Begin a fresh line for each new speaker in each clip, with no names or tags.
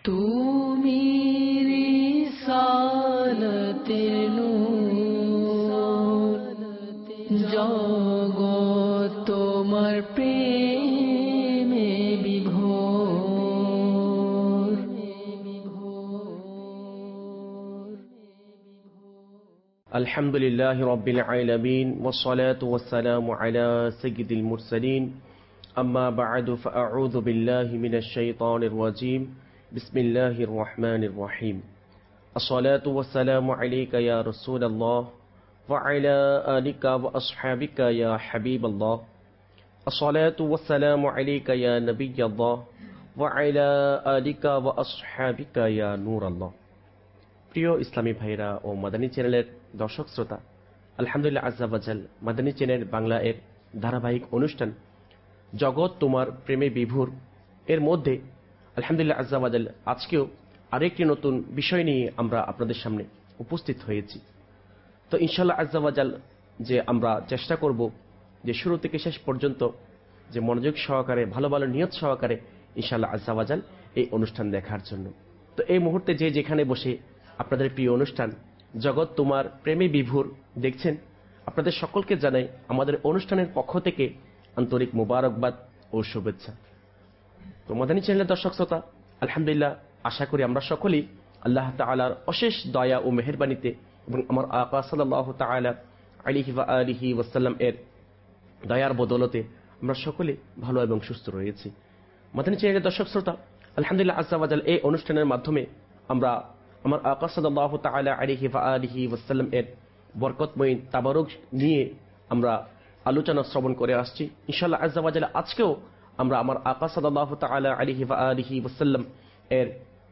তুমি রিসালাতের নূর, জগৎ তোমার প্রেমে বিভোর।
আলহামদুলিল্লাহি রাব্বিল আলামিন ওয়াসসালাতু ওয়াসসালামু আলা সাইয়্যিদিল মুরসালিন আম্মা বা'দু ফাআউযু বিল্লাহি মিনাশ শাইতানির রাজীম বিসমিল্লাহির রহমানির রহিম। আসসালাতু ওয়াসসালামু আলাইকা ইয়া রাসূলুল্লাহ ওয়া আলা আলিকা ওয়া আসহাবিকা ইয়া হাবিবাল্লাহ। আসসালাতু ওয়াসসালামু আলাইকা ইয়া নাবিয়্যাল্লাহ ওয়া আলা আলিকা ওয়া আসহাবিকা ইয়া নূরাল্লাহ। প্রিয় ইসলামী ভাইরা ও মাদানী চ্যানেলের দর্শক শ্রোতা, আলহামদুলিল্লাহ আজ্জা ওয়াজাল মাদানী চ্যানেল বাংলা এর ধারাবাহিক অনুষ্ঠান জগৎ তোমার প্রেমে বিভোর এর মধ্যে আলহামদুলিল্লাহ আজ্জা ওয়াজাল আজকেও আরেকটি নতুন বিষয় নিয়ে আমরা আপনাদের সামনে উপস্থিত হয়েছি। তো ইনশাআল্লাহ আজ্জা ওয়াজাল যে আমরা চেষ্টা করব যে শুরু থেকে শেষ পর্যন্ত যে মনোযোগ সহকারে ভালো ভালো নিয়ত সহকারে ইনশাআল্লাহ আজ্জা ওয়াজাল এই অনুষ্ঠান দেখার জন্য। তো এই মুহূর্তে যে যেখানে বসে আপনাদের প্রিয় অনুষ্ঠান জগৎ তোমার প্রেমে বিভোর দেখছেন, আপনাদের সকলকে জানাই আমাদের অনুষ্ঠানের পক্ষ থেকে আন্তরিক মুবারকবাদ ও শুভেচ্ছা। তো মাদানী চ্যানেলের দর্শক শ্রোতা, আলহামদুলিল্লাহ আশা করি আমরা সকলেই আল্লাহ তাআলার অশেষ দয়া ও মেহেরবানিতে এবং আমার আকা সাল্লাল্লাহু তাআলা আলাইহি ওয়া আলিহি ওয়াসাল্লাম এর দয়ার বদৌলতে আমরা সকলে ভালো এবং সুস্থ রয়েছি। মাদানী চ্যানেলের দর্শক শ্রোতা, আলহামদুলিল্লাহ আজ্জা ওয়াজাল এই অনুষ্ঠানের মাধ্যমে আমরা আমার আকা সাল্লাল্লাহু তাআলা আলাইহি ওয়া আলিহি ওয়াসাল্লাম এর বরকতময় তাবারুক নিয়ে আমরা আলোচনা শ্রবণ করে আসছি। ইনশাআল্লাহ আজ্জা ওয়াজাল আজকেও আমরা আমার আকা সাল্লাল্লাহু তাআলা আলাইহি ওয়া আলিহি ওয়াসাল্লাম এর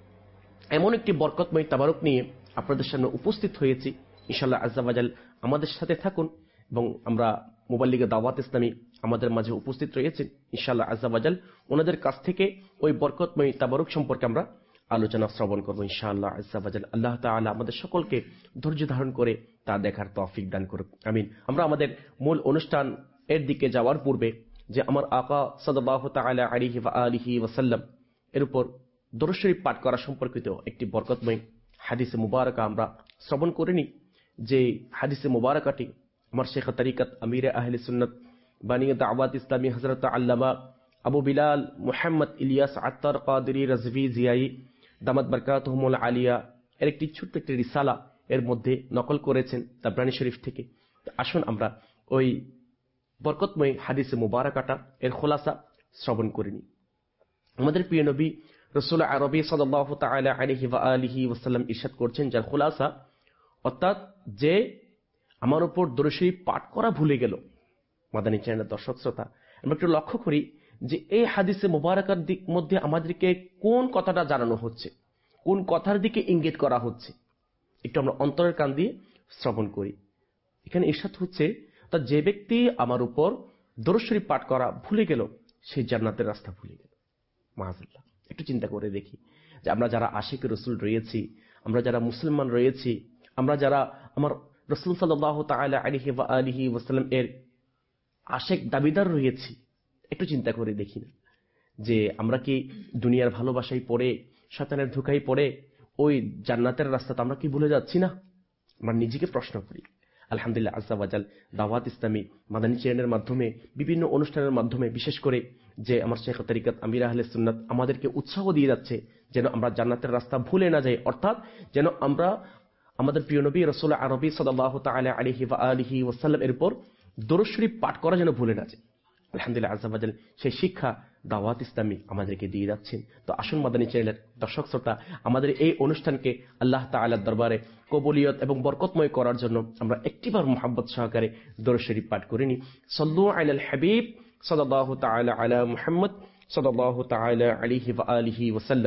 এমন একটি বরকতময় তাবারুক নিয়ে আপনাদের সামনে উপস্থিত হয়েছি। ইনশাআল্লাহ আজ্জা ওয়াজাল আমাদের সাথে থাকুন এবং আমরা মুবাল্লিগে দাওয়াত ইসলামী আমাদের মাঝে উপস্থিত রয়েছেন। ইনশাআল্লাহ আজ্জা ওয়াজাল ওনাদের কাছ থেকে ওই বরকতময় তাবারুক সম্পর্কে আমরা আলোচনা শ্রবণ করবো ইনশাআল্লাহ আজ্জা ওয়াজাল। আল্লাহ তাআলা আমাদের সকলকে ধৈর্য ধারণ করে তা দেখার তৌফিক দান করুন, আমিন। আমরা আমাদের মূল অনুষ্ঠান এর দিকে যাওয়ার পূর্বে যে আমার আকা সাল্লাল্লাহু তাআলা আলাইহি ওয়া আলিহি ওয়াসাল্লাম এর উপর দরুদ শরীফ পাঠ করা সম্পর্কিত একটি বরকতময় হাদিসে মুবারাকা আমরা শ্রবণ করে নিই। যে হাদিসে মুবারাকাটি আমার শেখ তরিকত আমিরে আহলে সুন্নাত বানিয়ে দাওয়াত ইসলামী হযরত আল্লামা আবু বিলাল মুহাম্মদ ইলিয়াস আত্তার কাদরি রাজভী জিয়াই দামাত বারকাতুহুমুল আলিয়া এর একটি ছোট্ট একটি রিসালা এর মধ্যে নকল করেছেন তাবরানী শরীফ থেকে। আসুন আমরা ওই বরকতময় হাদিসে মুবারাকাটা এর খোলাসা শ্রবণ করে নিই। আমাদের প্রিয় নবী রাসূল আরবি সাল্লাল্লাহু তাআলা আলাইহি ওয়া আলিহি ওয়াসাল্লাম ইরশাদ করছেন, যার খোলাসা অর্থাৎ যে আমার উপর দরুদ শরীফ পাঠ করা ভুলে গেল। মাদানী চ্যানেলের দর্শক শ্রোতা, আমরা একটু লক্ষ্য করি যে এই হাদিসে মুবারাকার দিক মধ্যে আমাদেরকে কোন কথাটা জানানো হচ্ছে, কোন কথার দিকে ইঙ্গিত করা হচ্ছে, একটু আমরা অন্তরের কান দিয়ে শ্রবণ করি। এখানে ইরশাদ হচ্ছে, তা যে ব্যক্তি আমার উপর দরুদ শরীফ পাঠ করা ভুলে গেল সে জান্নাতের রাস্তা ভুলে গেল। মাআযাল্লাহ। একটু চিন্তা করে দেখি যে আমরা যারা আশিকে রাসূল রয়েছি, আমরা যারা মুসলমান রয়েছি, আমরা যারা আমার রাসূল সাল্লাল্লাহু তাআলা আলাইহি ওয়া আলিহি ওয়াসাল্লাম এর আশিক দাবিদার রয়েছি, একটু চিন্তা করে দেখি না যে আমরা কি দুনিয়ার ভালোবাসায় পড়ে শয়তানের ধোঁকায় পড়ে ওই জান্নাতের রাস্তাটা আমরা কি ভুলে যাচ্ছি না? আমরা নিজেকে প্রশ্ন করি। আলহামদুলিল্লাহ আজ্জা ওয়াজাল দাওয়াত ইসলামী মাদানী চ্যানেলের মাধ্যমে বিভিন্ন অনুষ্ঠানের মাধ্যমে বিশেষ করে যে আমার শেখ তরিকত আমির আহলে সুন্নাত আমাদেরকে উৎসাহ দিয়ে যাচ্ছে যেন আমরা জান্নাতের রাস্তা ভুলে না যাই, অর্থাৎ যেন আমরা আমাদের প্রিয় নবী রাসূল আরবি সাল্লাল্লাহু তাআলা আলাইহি ওয়া আলিহি ওয়াসাল্লাম এর উপর দরুদ শরীফ পাঠ করা যেন ভুলে না যায়। আলহামদুলিল্লাহ আজ্জা ওয়াজাল সেই শিক্ষা দাওয়াত ইসলামী আমাদেরকে দিয়ে যাচ্ছেন। তো আসুন মাদানী চ্যানেলের দর্শক শ্রোতা, আমাদের এই অনুষ্ঠানকে আল্লাহ তাআলার দরবারে কবুলিয়ত এবং বরকতময় করার জন্য আমরা একটিবার মুহাব্বত সহকারে দরুদ শরীফ পাঠ করে নিই। সাল্লু আলাল হাবিব সাল্লাল্লাহু তাআলা আলা মুহাম্মদ সাল্লাল্লাহু তাআলা আলাইহি ওয়া আলিহি ওয়াসাল্লাম।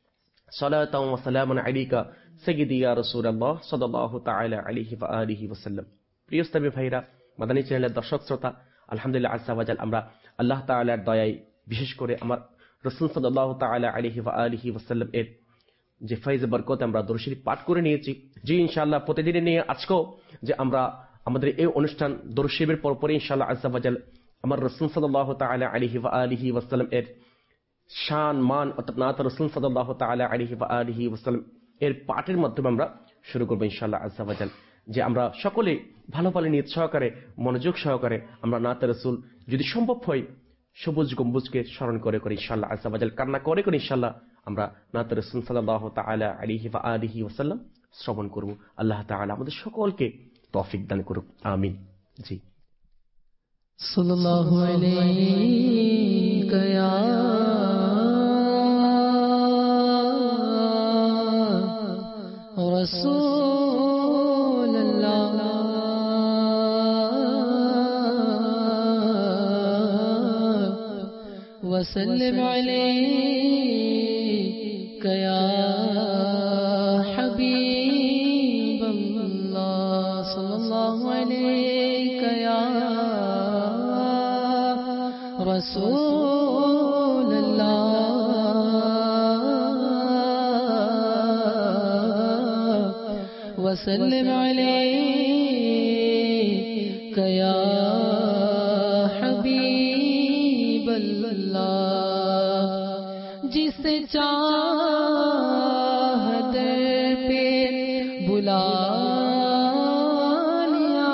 সালাতাও ওয়া সালামান আলাইকা সাইয়্যিদি ইয়া রাসূলুল্লাহ সাল্লাল্লাহু তাআলা আলাইহি ওয়া আলিহি ওয়াসাল্লাম। প্রিয় ইসলামী ভাইরা, মাদানী চ্যানেলের দর্শক শ্রোতা, আলহামদুলিল্লাহ আজ্জা ওয়াজাল আমরা আল্লাহ তাআলার দয়ায় বিশেষ করে আমার রাসূল সাল্লাল্লাহু তাআলা আলাইহি ওয়া আলিহি ওয়াসাল্লাম এর যে ফয়েজ বরকত আমরা দরুদ শরীফ পাঠ করে নিয়েছি। জি ইনশাআল্লাহ প্রতিদিনের নিয়ে আজকেও যে আমরা আমাদের এই অনুষ্ঠান দরুদ শরীফের পরপরই ইনশাআল্লাহ আজ্জা ওয়াজাল আমার রাসূল সাল্লাল্লাহু তাআলা আলাইহি ওয়া আলিহি ওয়াসাল্লাম এর শান মান অর্থাৎ নাত রাসূল সাল্লাল্লাহু তাআলা আলাইহি ওয়া আলিহি ওয়াসাল্লাম এর পাঠের মাধ্যমে আমরা শুরু করব ইনশাআল্লাহ আযজা ওয়া জাল। যে আমরা সকলে ভালো ভালো নিয়ত সহকারে মনোযোগ সহকারে আমরা নাত রাসূল যদি সম্ভব হয় সবুজ গম্বুজকে স্মরণ করে করে ইনশাআল্লাহ আযজা ওয়া জাল কান্না করে করে ইনশাআল্লাহ আমরা নাত রাসূল সাল্লাল্লাহু তাআলা আলাইহি ওয়া আলিহি ওয়াসাল্লাম শ্রবণ করব। আল্লাহ তাআলা আমাদের সকলকে তৌফিক দান করুক, আমিন। জি
সাল্লাল্লাহু আলাইকা ইয়া রাসূলুল্লাহ ওয়া সাল্লিম আলাইকা ইয়া হাবিবাল্লাহ সাল্লাল্লাহু আলাইকা ইয়া রাসূলুল্লাহ ওয়া সাল্লিম আলাইকা ইয়া হাবিবাল্লাহ। जिसे चाहत पे बुला लिया,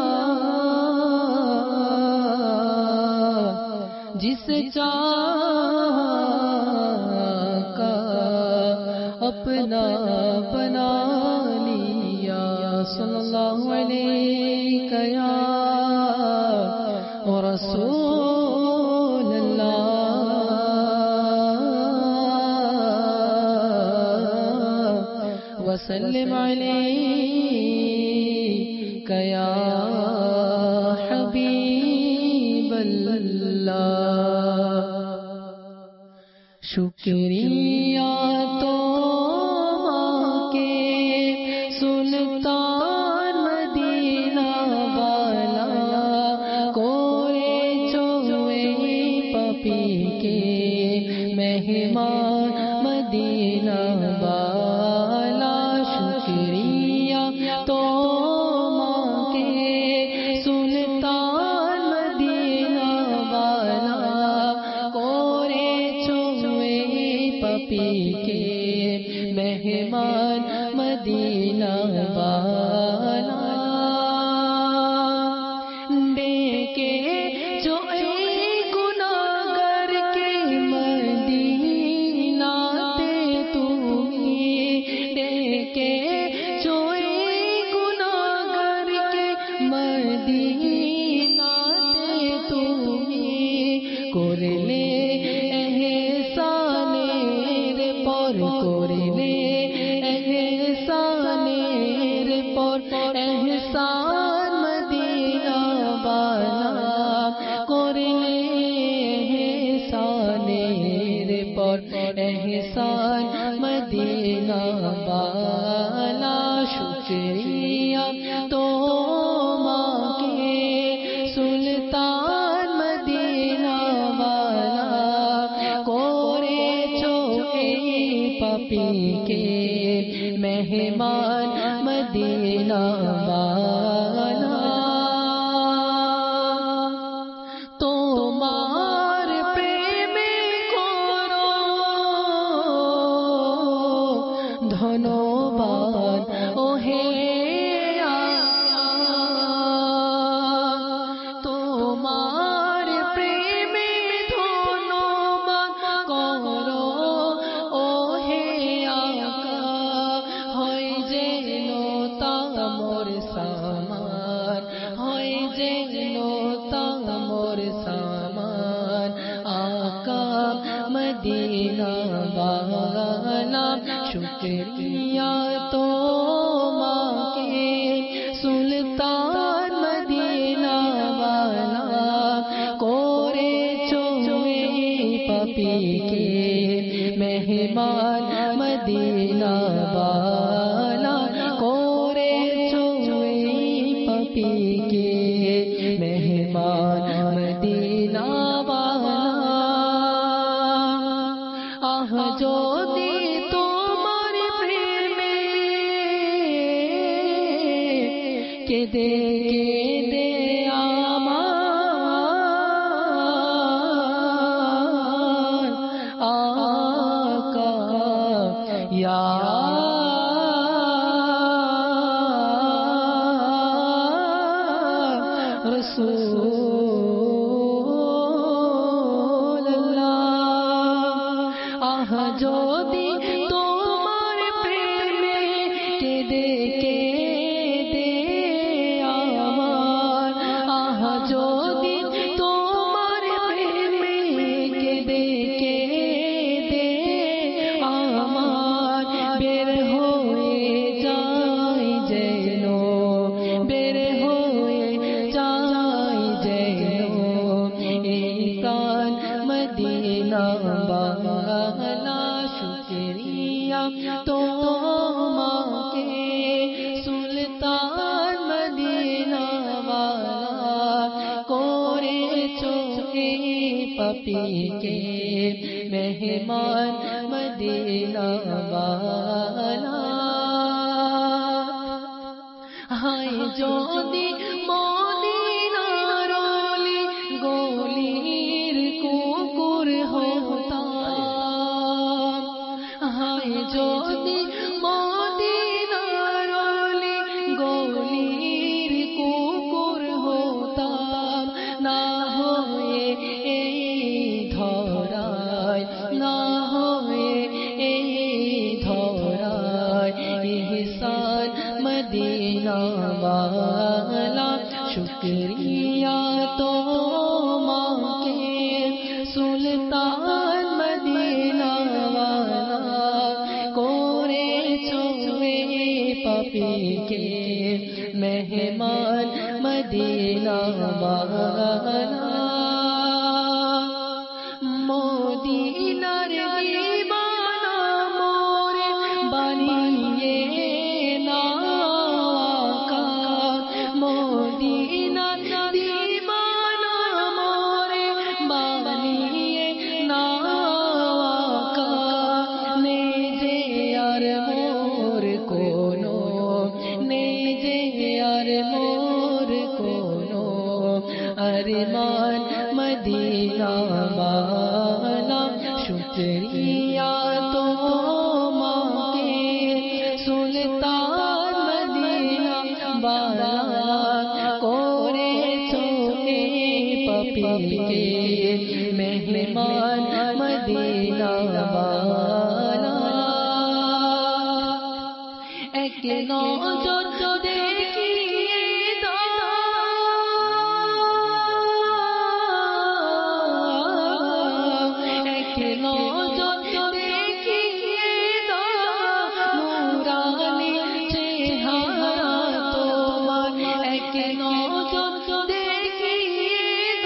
जिसे चाहा अपना बना लिया। सल्लल्लाहु अलैहि या रसूल अल्लाह वसल्लिम अलैका या हबीब अल्लाह। शुक्रिया तो माँ के सुल्तान मदीना वाला, कोरे चोए पपी के मेहमान मदीना वाला। शुक्रिया तो माँ के सुल्तान मदीना वाला, कोरे चोए पपी के मेहमान मदीना वाला। देखे जो गुनाहगार के मदीना ते तुम्हें, देखे जो गुनाहगार के मदीना ते तुम्हें, करले एहसानेर पर, करले एहसानेर पर एहसान मदीना वाला, करले एहसानेर पर एहसान मदीना वाला। शुक्रिया तो माँ के सुल्तान मदीना वाला, कोरे चोए पपी के मेहमान मदीना वाला। তোমার প্রেমে করো ধন্যবাদ ওহে আল্লাহ। তোমার প্রেমে ধন্যবাদ করো ওহে আকা, হয় যেন তামর সামান, হয় যেন তামর সামান আকা মদিনা वाला। शुक्रिया तो माँ के सुल्तान मदीना वाला, कोरे चोए पपी के मेहमान मदीना वाला, कोरे चोए पपी के मेहमान मदीना वाला। आह যদি তোমার প্রেমে কেঁদে কেঁদে আমার रसूल अल्लाह आह जोदी তোমার প্রেমে কেঁদে কেঁদে আমার আহ যদি তোমার প্রেমে কেঁদে কেঁদে আমার বের হয়ে যাই যেন বের হয়ে যাই যেন এই কান মদিনা বালা শুকরিয়া তোমাকে সুলতান মদিনা বালা করেছো এই পাপীকে মেহমান মদিনা বালা হায় যদি মদিনার অলি গলির কুকুর হতাম হায় যদি মদিনার অলি গলির কুকুর হতাম না হয়ে এই ধরায় না হয়ে এই ধরায় ইহসান মদিনা वाला शुक्रिया তোমাকে সুলতান মদিনা वाला করেছো এই পাপীকে মেহমান মদিনা वाला মদিনার দিবানা মোরে বানিয়ে না মদিনার দিবানা মোরে বানিয়ে না নেই যে আর মোর কোনো নেই যে আর মোর কোনো अरमान मदीना वाला शुक्रिया তোমাকে সুলতান মদিনা वाला করেছো এই পাপীকে মেহমান মদিনা वाला এক নজর দেখিয়ে এক নজর দেখিয়ে নূরানি চেহারা তোমার এক নজর দেখিয়ে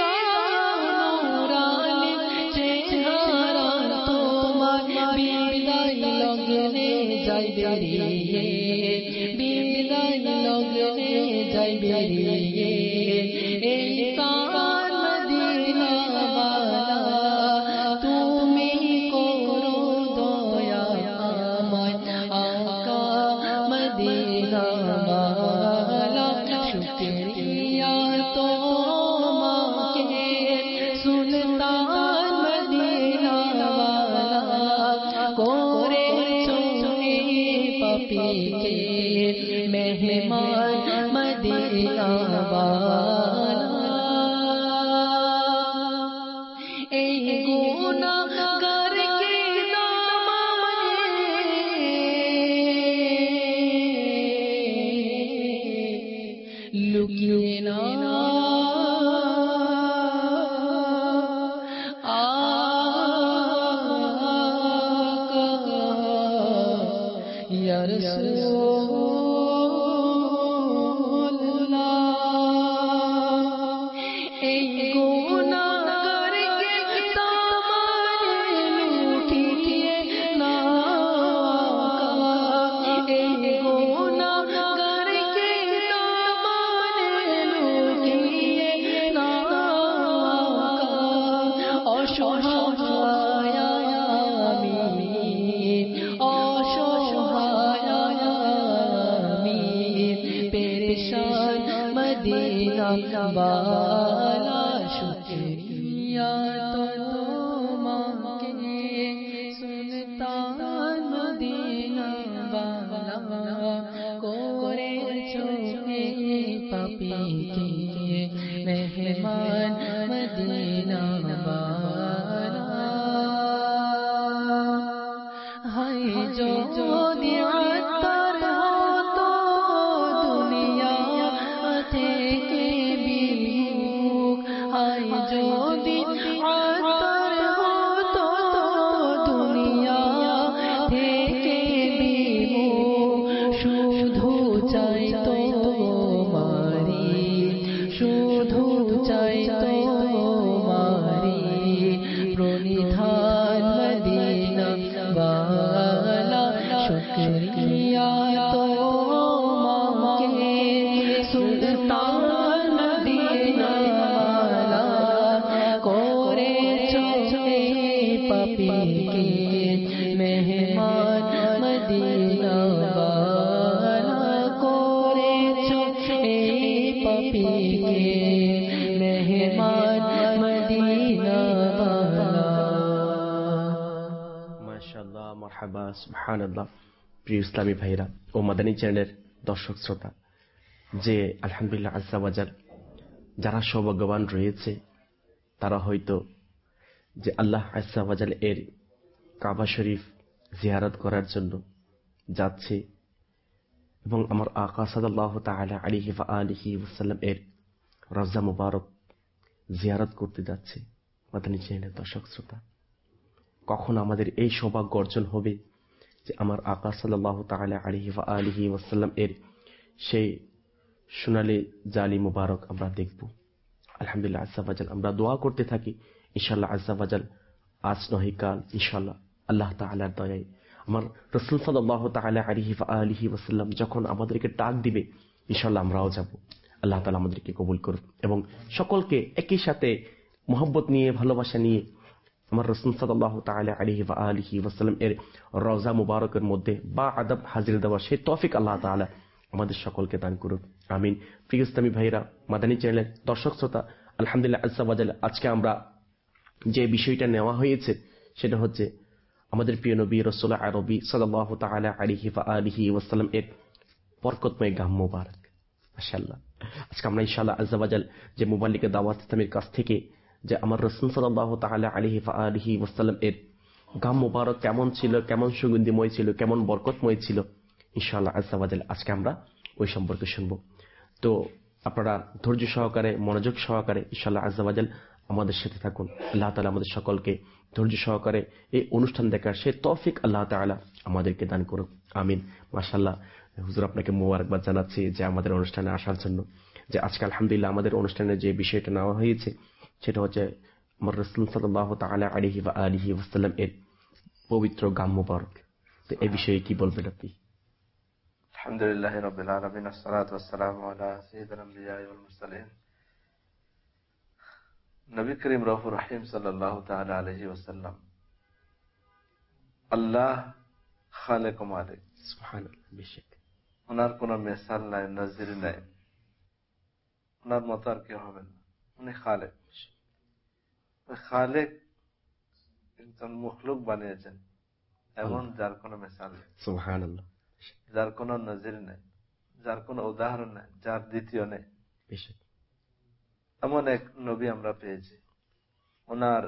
নূরানি চেহারা তোমার বিদায় লগ্নে যাই বেরিয়ে বিদায় লগ্নে যাই বেরিয়ে এই কান মদিনা वाला তুমি করো দয়া আমায় আকা মদিনা वाला শুকরিয়া তোমাকে সুলতান মদিনা वाला করেছো এই পাপীকে মেহমান মদিনা वाला এই গুনাহগারকে লুকিয়ে না আকা ইয়া রাসূলুল্লাহ এই গুনাহগারকে তোমারে লুকিয়ে না এই গুনাহগারকে তোমারে লুকিয়ে না অসহায় আমি অসহায় আমি পেরেশান মদিনা वाला शुक्रिया তোমাকে সুলতান মদিনা করেছো এই পাপীকে মেহমান মদিনা वाला। हाय যদি আত্মার হতো দুনিয়া থেকে বিমুখ, হায় যদি আত্মার হতো দুনিয়া থেকে বিমুখ, শুধু চাইতো মারি, শুধু চাইতো মারি প্রণিধান মদিনা वाला। शुक्रिया तो मांगे सुल्तान मदीना वाला, করেছো এই পাপীকে মেহমান মদিনা वाला, করেছো এই পাপীকে মেহমান মদিনা वाला।
মাশাআল্লাহ, মারহাবা, সুবহানাল্লাহ। প্রিয় ইসলামী ভাইরা ও মাদানী চ্যানেলের দর্শক শ্রোতা, যে আলহামদুলিল্লাহ আজ্জা ওয়াজাল যারা সৌভাগ্যবান রয়েছে তারা হয়তো যে আল্লাহ আজ্জা ওয়াজাল এর কাবা শরীফ জিয়ারত করার জন্য যাচ্ছে এবং আমার আকা সাল্লাল্লাহু তাআলা আলাইহি ওয়া আলিহি ওয়াসাল্লাম এর রওজা মুবারক জিয়ারত করতে যাচ্ছে। মাদানী চ্যানেলের দর্শক শ্রোতা, কখন আমাদের এই সৌভাগ্য অর্জন হবে যে আমার আকা সাল্লাল্লাহু তাআলা আলাইহি ওয়া আলিহি ওয়াসাল্লাম এর সেই সোনালী জালি মুবারক আমরা দেখব। আলহামদুলিল্লাহ আজ্জা ওয়াজাল আমরা দোয়া করতে থাকি, ইনশাআল্লাহ আজ্জা ওয়াজাল আজ নয় কাল ইনশাআল্লাহ আল্লাহ তাআলার দয়ায় আমার রাসূল সাল্লাল্লাহু তাআলা আলাইহি ওয়া আলিহি ওয়াসাল্লাম যখন আমাদেরকে ডাক দিবে ইনশাআল্লাহ আমরাও যাব। আল্লাহ তাআলা আমাদেরকে কবুল করুন এবং সকলকে একই সাথে মহব্বত নিয়ে ভালোবাসা নিয়ে আমার রাসূল সাল্লাল্লাহু তাআলা আলাইহি ওয়া আলিহি ওয়াসাল্লাম এর রওজা মুবারকের মধ্যে বা আদব হাজির দেওয়ার সেই তৌফিক আল্লাহ তাআলা আমাদের সকলকে দান করুন, আমিন। প্রিয় ইসলামী ভাইরা, মাদানী চ্যানেলের দর্শক শ্রোতা, আলহামদুলিল্লাহ আজ্জা ওয়াজাল আজকে আমরা যে বিষয়টা নেওয়া হয়েছে সেটা হচ্ছে আমাদের প্রিয় নবী রাসূল আরবি সাল্লাল্লাহু তাআলা আলাইহি ওয়া আলিহি ওয়াসাল্লাম এর বরকতময় গাম মুবারক। মাশাআল্লাহ, আজকে আমরা ইনশাআল্লাহ আজ্জা ওয়াজাল যে মুবাল্লিগে দাওয়াত ইসলামের কাছ থেকে যে আমার রাসূল সাল্লাল্লাহু তাআলা আলাইহি ওয়া আলিহি ওয়াসাল্লাম এর গাম মুবারক কেমন ছিল, কেমন সুগন্ধিময় ছিল, কেমন বরকতময় ছিল, ইনশাআল্লাহ আজ্জা ওয়াজাল আজকে আমরা ওই সম্পর্কে শুনবো। তো আপনারা ধৈর্য সহকারে, মনোযোগ সহকারে ইনশাআল্লাহ আজ্জা ওয়াজাল আমাদের সাথে থাকুন। আল্লাহ তাআলা আমাদের সকলকে ধৈর্য সহকারে এই অনুষ্ঠান দেখার সেই তৌফিক আল্লাহ তাআলা আমাদেরকে দান করুন, আমিন। মাশাআল্লাহ, হুজুর আপনাকে মোবারকবাদ জানাচ্ছি যে আমাদের অনুষ্ঠানে আসার জন্য। যে আজকে আলহামদুলিল্লাহ আমাদের অনুষ্ঠানে যে বিষয়টা নেওয়া হয়েছে সেটা হচ্ছে আমার রাসূল সাল্লাল্লাহু তাআলা আলাইহি ওয়া আলিহি ওয়াসাল্লাম এর পবিত্র গাম মুবারক। তো এই বিষয়ে কি বলবেন আপনি?
আলহামদুলিল্লাহি রাব্বিল আলামিন, আসসালাতু ওয়াসসালামু আলা সাইয়্যিদিল আমবিয়া ওয়াল মুরসালিন, নবী করিম রাউফুর রহিম সাল্লাল্লাহু তাআলা আলাইহি ওয়াসাল্লাম আল্লাহ খালেক ও মালিক,
সুবহানাল্লাহ। বেশক
ওনার কোনো মিসাল নাই, নজির নাই, ওনার মতো আর কেউ হবে না। উনি খালেক। খালেক একজন মখলুক বানিয়েছেন এমন যার কোনো মিসাল নেই,
সুবহানাল্লাহ,
যার কোনো নজির নেই, যার কোনো উদাহরণ নেই, যার দ্বিতীয় নেই।
বেশক
এমন এক নবী আমরা পেয়েছি, ওনার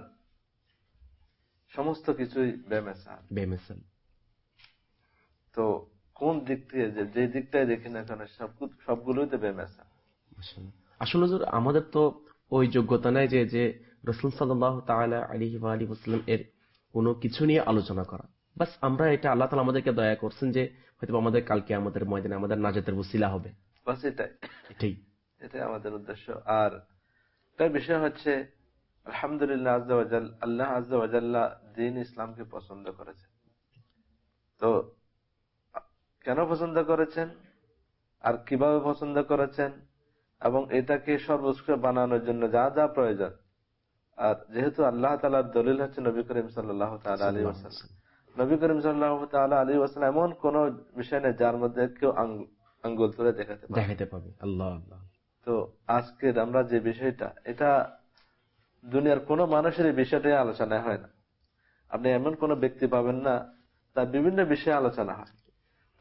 সমস্ত কিছুই
বেমিসাল।
তো কোন দিক থেকে যে দিকটাই দেখি না কেন সবগুলোই তো বেমিসাল।
আসলে হুজুর আমাদের তো ওই যোগ্যতা নাই যে যে রাসূল সাল্লাল্লাহু তাআলা আলাইহি ওয়া আলিহি ওয়াসাল্লাম এর কোনো কিছু নিয়ে আলোচনা করা। বাস আমরা এটা আল্লাহ তাআলা আমাদেরকে দয়া করছেন যে হয়তো আমাদের কালকে আমাদের ময়দানে আমাদের নাজাতের ওসিলা হবে।
বাস এটাই আমাদের উদ্দেশ্য। আর তার বিষয় হচ্ছে আলহামদুলিল্লাহ আজ্জা ওয়া জাল, আল্লাহ আজ্জা ওয়া জাল্লা দ্বীন ইসলামকে পছন্দ করেছেন। তো কেন পছন্দ করেছেন আর কিভাবে পছন্দ করেছেন এবং এটাকে সর্বোচ্চ বানানোর জন্য যা যা প্রয়োজন। আর যেহেতু আল্লাহ তাআলার দলিল হচ্ছে নবী করিম সাল্লাল্লাহু তাআলা আলাইহি ওয়াসাল্লাম, নবী করিম সাল্লাল্লাহু তাআলা আলাইহি ওয়াসাল্লাম এমন কোন বিষয় নেই যার মধ্যে কেউ আঙ্গুল তুলে দেখাতে পাবে।
আল্লাহ আল্লাহ।
তো আজকের আমরা যে বিষয়টা, এটা দুনিয়ার কোন মানুষের এই বিষয়টাই আলোচনা হয় না। আপনি এমন কোন ব্যক্তি পাবেন না তার বিভিন্ন বিষয়ে আলোচনা হয়। তো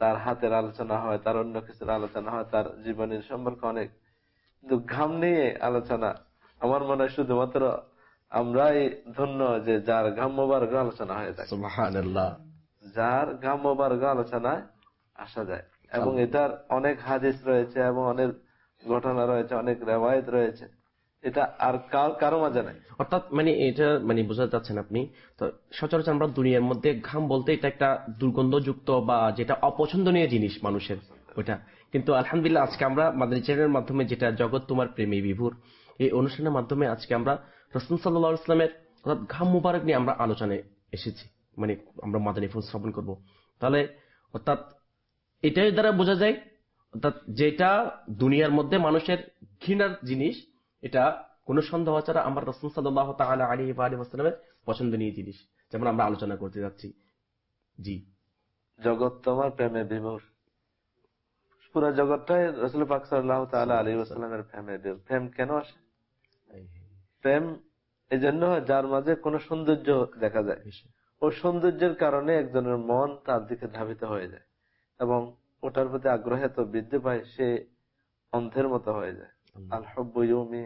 তার হাতের আলোচনা হয়, তার অন্য কিছুর আলোচনা হয়, তার জীবনের সম্পর্কে অনেক, কিন্তু ঘাম নিয়ে আলোচনা আমার মনে হয় শুধুমাত্র আমরাই ধন্য যে যার ঘাম মোবারক আলোচনা হয়ে থাকে,
সুবহানাল্লাহ,
যার ঘাম মোবারক আলোচনায় আসা যায়। এবং এটার অনেক হাদিস রয়েছে এবং অনেক ঘটনা রয়েছে, অনেক রেওয়ায়েত রয়েছে, এটা আর কারো মাঝে নাই।
অর্থাৎ মানে এটা মানে বোঝাতে চাচ্ছেন আপনি, তো সচরাচর আমরা দুনিয়ার মধ্যে ঘাম বলতে এটা একটা দুর্গন্ধযুক্ত বা যেটা অপছন্দনীয় জিনিস মানুষের ওইটা, কিন্তু আলহামদুলিল্লাহ আজকে আমরা মাদানী চ্যানেলের মাধ্যমে, যেটা জগৎ তোমার প্রেমে বিভোর, এই অনুষ্ঠানের মাধ্যমে আজকে আমরা রাসূল সাল্লাল্লাহু আলাইহি ওয়াসাল্লামের অর্থাৎ ঘাম মুবারক নিয়ে আমরা আলোচনায় এসেছি, মানে আমরা মাদানী ফুল শ্রবণ করব। তাহলে অর্থাৎ এটাই দ্বারা বোঝা যায় অর্থাৎ যেটা দুনিয়ার মধ্যে মানুষের ঘৃণার জিনিস, এটা কোন সন্দেহ ছাড়া আমার রাসূল সাল্লাল্লাহু তাআলা আলাইহি ওয়া সাল্লামের পছন্দনীয় জিনিস, যেমন আমরা আলোচনা করতে যাচ্ছি। জি,
জগৎ তোমার প্রেমে বিভোর, পুরো জগৎটাই রাসূল পাক সাল্লাল্লাহু তাআলা আলাইহি ওয়াসাল্লামের প্রেমে বিভোর। প্রেম কেন আসে? প্রেম এই জন্য হয় যার মাঝে কোন সৌন্দর্য দেখা যায়, ওই সৌন্দর্যের কারণে একজনের মন তার দিকে ধাবিত হয়ে যায় এবং ওটার প্রতি আগ্রহ এত বৃদ্ধি পায়, সে অন্ধের মতো হয়ে যায়। আল হুব্বু ইউমি,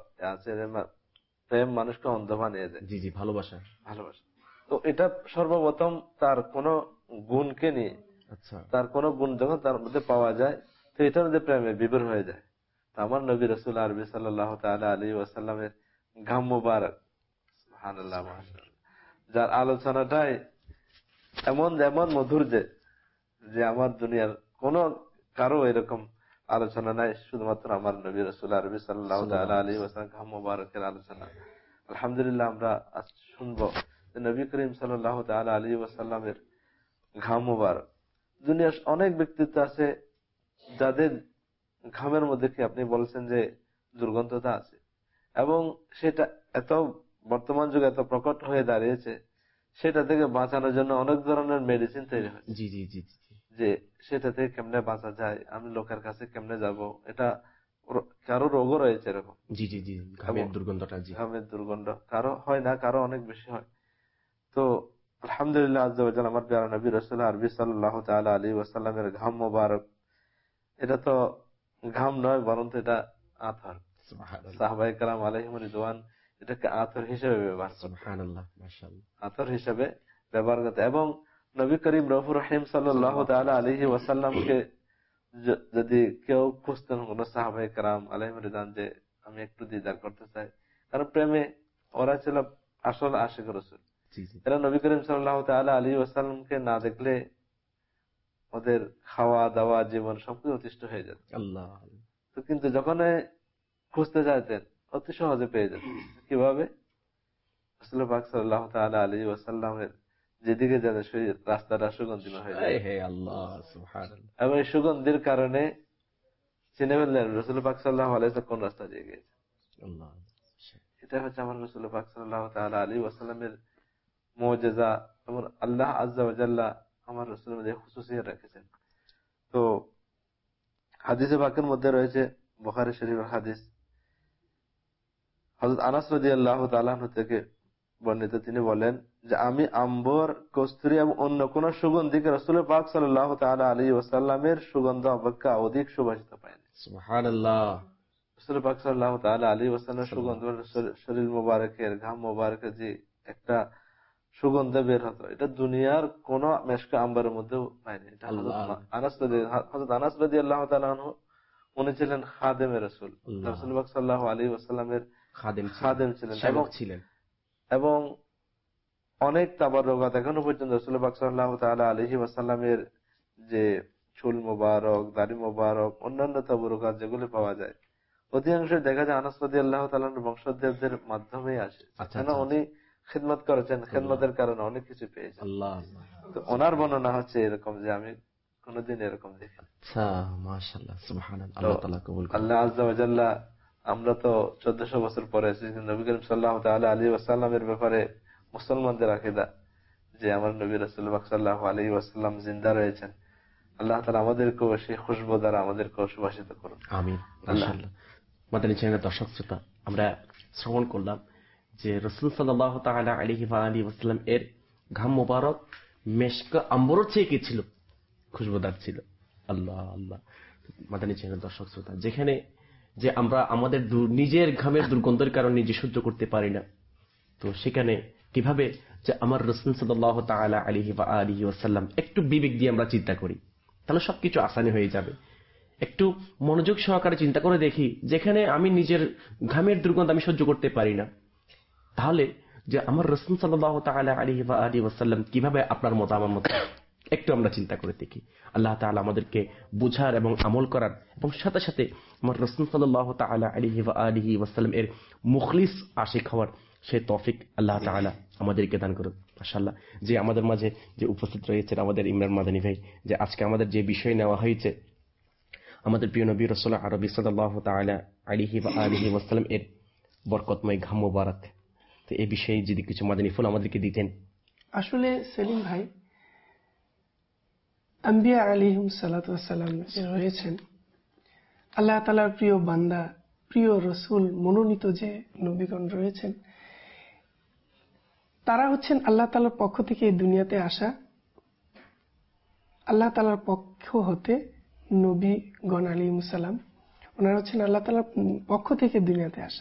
প্রেম মানুষকে অন্ধ বানিয়ে দেয়।
জি জি, ভালোবাসা।
তো এটা সর্বপ্রথম তার কোন গুণকে নিয়ে, তার কোন গুণ যখন তার মধ্যে পাওয়া যায়, তো এটার মধ্যে প্রেমে বিভোর হয়ে যায়। আমার নবী রাসূল আরবি সাল্লাল্লাহু তাআলা আলাইহি ওয়াসাল্লামের ঘাম মুবারক, সুবহানাল্লাহ, মাশাআল্লাহ, যার আলোচনাটাই এমন এমন মধুর যে আমার দুনিয়ার কোন কারো এরকম আলোচনা নাই, শুধুমাত্র আমার নবী রাসূল আরবি সাল্লাল্লাহু তাআলা আলাইহি ওয়াসাল্লাম ঘাম মুবারকের আলোচনা। আলহামদুলিল্লাহ আমরা আজ শুনবো যে নবী করিম সাল্লাল্লাহু তাআলা আলাইহি ওয়াসাল্লামের ঘাম মুবারক। দুনিয়ার অনেক ব্যক্তিত্ব আছে যাদের ঘামের মধ্যে কি আপনি বলছেন যে দুর্গন্ধতা আছে, এবং সেটা এত বর্তমান যুগে এত প্রকট হয়ে দাঁড়িয়েছে, সেটা থেকে বাঁচানোর জন্য অনেক ধরনের মেডিসিন তৈরি হয়।
জি জি জি,
যে সেটা থেকে কেমনে বাঁচা যায়, আমি লোকের কাছে কেমনে যাব, এটা কারো রোগও রয়েছে এরকম।
জি জি জি, ঘামের দুর্গন্ধটা, জি,
ঘামের দুর্গন্ধ কারো হয় না, কারো অনেক বেশি হয়। তো আলহামদুলিল্লাহ আজ্জা ওয়া জাল, আমার প্রিয় নবী রাসূল আরবি সাল্লাল্লাহু তাআলা আলাইহি ওয়াসাল্লামের ঘাম মোবারক, এটা তো ঘাম নয় বরং এটা আতর। সাহাবায়ে কেরাম আলাইহিম রিদওয়ান এটাকে আতর হিসেবে ব্যবহার করতেন।
সুবহানাল্লাহ, মাশাআল্লাহ,
আতর হিসেবে ব্যবহার করতেন। এবং নবী করিম রউফুর রহিম সাল্লাল্লাহু তাআলা আলাইহি ওয়াসাল্লামকে যদি কেউ খুঁজতেন, কোন সাহাবায়ে কেরাম আলাইহিম রিদওয়ান, যে আমি একটু দিদার করতে চাই, কারণ প্রেমে ওরা ছিল আসল আশিক রাসূল। এরা নবী করিম সাল্লাল্লাহু তাআলা আলাইহি ওয়াসাল্লামকে না দেখলে ওদের খাওয়া দাওয়া জীবন সবকিছু অতিষ্ঠ হয়ে যেত। আল্লাহ। তো কিন্তু যখন খুঁজতে চাইতেন অতি সহজে পেয়ে যেতেন। কিভাবে? রাসূল পাক সাল্লাল্লাহু তাআলা আলাইহি ওয়াসাল্লামের যেদিকে যাবে সেই রাস্তাটা সুগন্ধিময় হয়ে যায়। হে আল্লাহ, সুবহানাল্লাহ। এবং এই সুগন্ধির কারণে চিনে ফেললেন রাসূল পাক সাল্লাল্লাহু আলাইহি ওয়াসাল্লাম কোন রাস্তা দিয়ে গিয়েছে। আল্লাহ, এটা হচ্ছে আমার রাসূল পাক সাল্লাল্লাহু তাআলা আলাইহি ওয়াসাল্লামের মুজিজা, এবং আল্লাহ আযজা ওয়া জাল্লা আমার রাসূলের মধ্যে খুসুসিয়ত রেখেছেন। তো হাদিসে পাকের মধ্যে রয়েছে, বুখারী শরীফের হাদিস, হযরত আনাস রাদিয়াল্লাহু তাআলা আনহু থেকে বর্ণিত, তিনি বলেন যে আমি আম্বর, কস্তুরী এবং অন্য কোন সুগন্ধিকে রাসূল পাক সাল্লাল্লাহু তাআলা আলাইহি ওয়াসাল্লামের সুগন্ধ অপেক্ষা অধিক সুবাসিত পাইনি। সুবহানাল্লাহ। রাসূল পাক সাল্লাল্লাহু তাআলা আলাইহি ওয়াসাল্লামের সুগন্ধ, শরীর মোবারকের ঘাম মোবারকের যে একটা সুগন্ধ বের হতো, এটা দুনিয়ার কোন মেশক আম্বরের মধ্যেও পায়নি। এটা হযরত আনাস রাদিয়াল্লাহু তাআলা আনহু, উনি ছিলেন খাদেমে রাসূল, রাসূল পাক সাল্লাল্লাহু আলাইহি ওয়াসাল্লামের খাদেম ছিলেন, এবং অনেক তাবাররুকাত এখনো পর্যন্ত রাসূল পাক সাল্লাল্লাহু তাআলা আলাইহি ওয়াসাল্লামের যে চুল মোবারক, দাড়ি মোবারক, অন্যান্য তাবাররুকাত যেগুলো পাওয়া যায়, অধিকাংশ দেখা যায় আনাস রাদিয়াল্লাহু তাআলার বংশধরদের মাধ্যমেই আসে। কেন? উনি খিদমত করেছেন, খিদমতের কারণে অনেক কিছু পেয়েছেন। তো ওনার বর্ণনা হচ্ছে এরকম যে আমি কোনদিন এরকম দেখি। আচ্ছা, মাশাআল্লাহ, সুবহানাল্লাহ, আল্লাহ তাআলা কবুল করুন। আল্লাহ আযজা ওয়া জাল্লা, আমরা তো 1400 বছর পরে এসেছি, নবী করিম সাল্লাল্লাহু তাআলা আলাইহি ওয়াসাল্লামের ব্যাপারে মুসলমানদের আকীদা যে আমার নবী রাসূল পাক সাল্লাল্লাহু আলাইহি ওয়াসাল্লাম জিন্দা রয়েছেন। আল্লাহ তাআলা আমাদেরকেও সেই খুশবু দ্বারা আমাদেরকেও সুবাসিত করুন, আমিন, ইনশাআল্লাহ। মাদানী চ্যানেলের দর্শক শ্রোতা, আমরা শ্রবণ করলাম যে রাসূল সাল্লাল্লাহু তাআলা আলাইহি ওয়াসাল্লাম এর ঘাম মোবারক মেশক আম্বরের চেয়ে কি ছিল?
খুশবুদার ছিল। আল্লাহ আল্লাহ। মাদানী চ্যানেল দর্শক শ্রোতা, যেখানে যে আমরা আমাদের নিজের ঘামের দুর্গন্ধের কারণে নিজে সহ্য করতে পারি না, তো সেখানে কিভাবে যে আমার রাসূল সাল্লাল্লাহু তাআলা আলাইহি ওয়া আলিহি ওয়াসাল্লাম, একটু বিবেক দিয়ে আমরা চিন্তা করি তাহলে সবকিছু আসানি হয়ে যাবে। একটু মনোযোগ সহকারে চিন্তা করে দেখি, যেখানে আমি নিজের ঘামের দুর্গন্ধ আমি সহ্য করতে পারি না, তাহলে যে আমার রাসূল সাল্লাল্লাহু তাআলা আলাইহি ওয়া আলিহি ওয়াসাল্লাম কিভাবে আপনার মত আমার মত, একটু আমরা চিন্তা করে দেখি। আল্লাহ তাআলা আমাদেরকে বুঝার এবং আমল করার, এবং সাথে সাথে আমার রাসূল সাল্লাল্লাহু তাআলা আলাইহি ওয়া আলিহি ওয়াসাল্লাম এর মুখলিস আশিক হওয়ার সে তৌফিক আল্লাহ তাআলা আমাদেরকে দান করুন। মাশাআল্লাহ। যে আমাদের মাঝে যে উপস্থিত রয়েছেন আমাদের ইমরান মাদানী ভাই, যে আজকে আমাদের যে বিষয় নেওয়া হয়েছে আমাদের প্রিয় নবী রাসূল আরবি সাল্লাল্লাহু তাআলা আলাইহি ওয়া আলিহি ওয়াসাল্লাম এর বরকতময় ঘাম মোবারক, তো এই বিষয়ে যদি কিছু মাদানী ফুল আমাদেরকে দিতেন।
আসলে সেলিম ভাই, আম্বিয়া আলাইহিস সালাতু ওয়াস সালাম যে রয়েছেন, আল্লাহ তাআলার প্রিয় বান্দা, প্রিয় রাসূল, মনোনীত যে নবীগণ রয়েছেন, তারা হচ্ছেন আল্লাহ তাআলার পক্ষ থেকে এই দুনিয়াতে আসা, আল্লাহ তাআলার পক্ষ হতে নবীগণ আলাইহিস সালাম, ওনারা হচ্ছেন আল্লাহ তাআলার পক্ষ থেকে দুনিয়াতে আসা।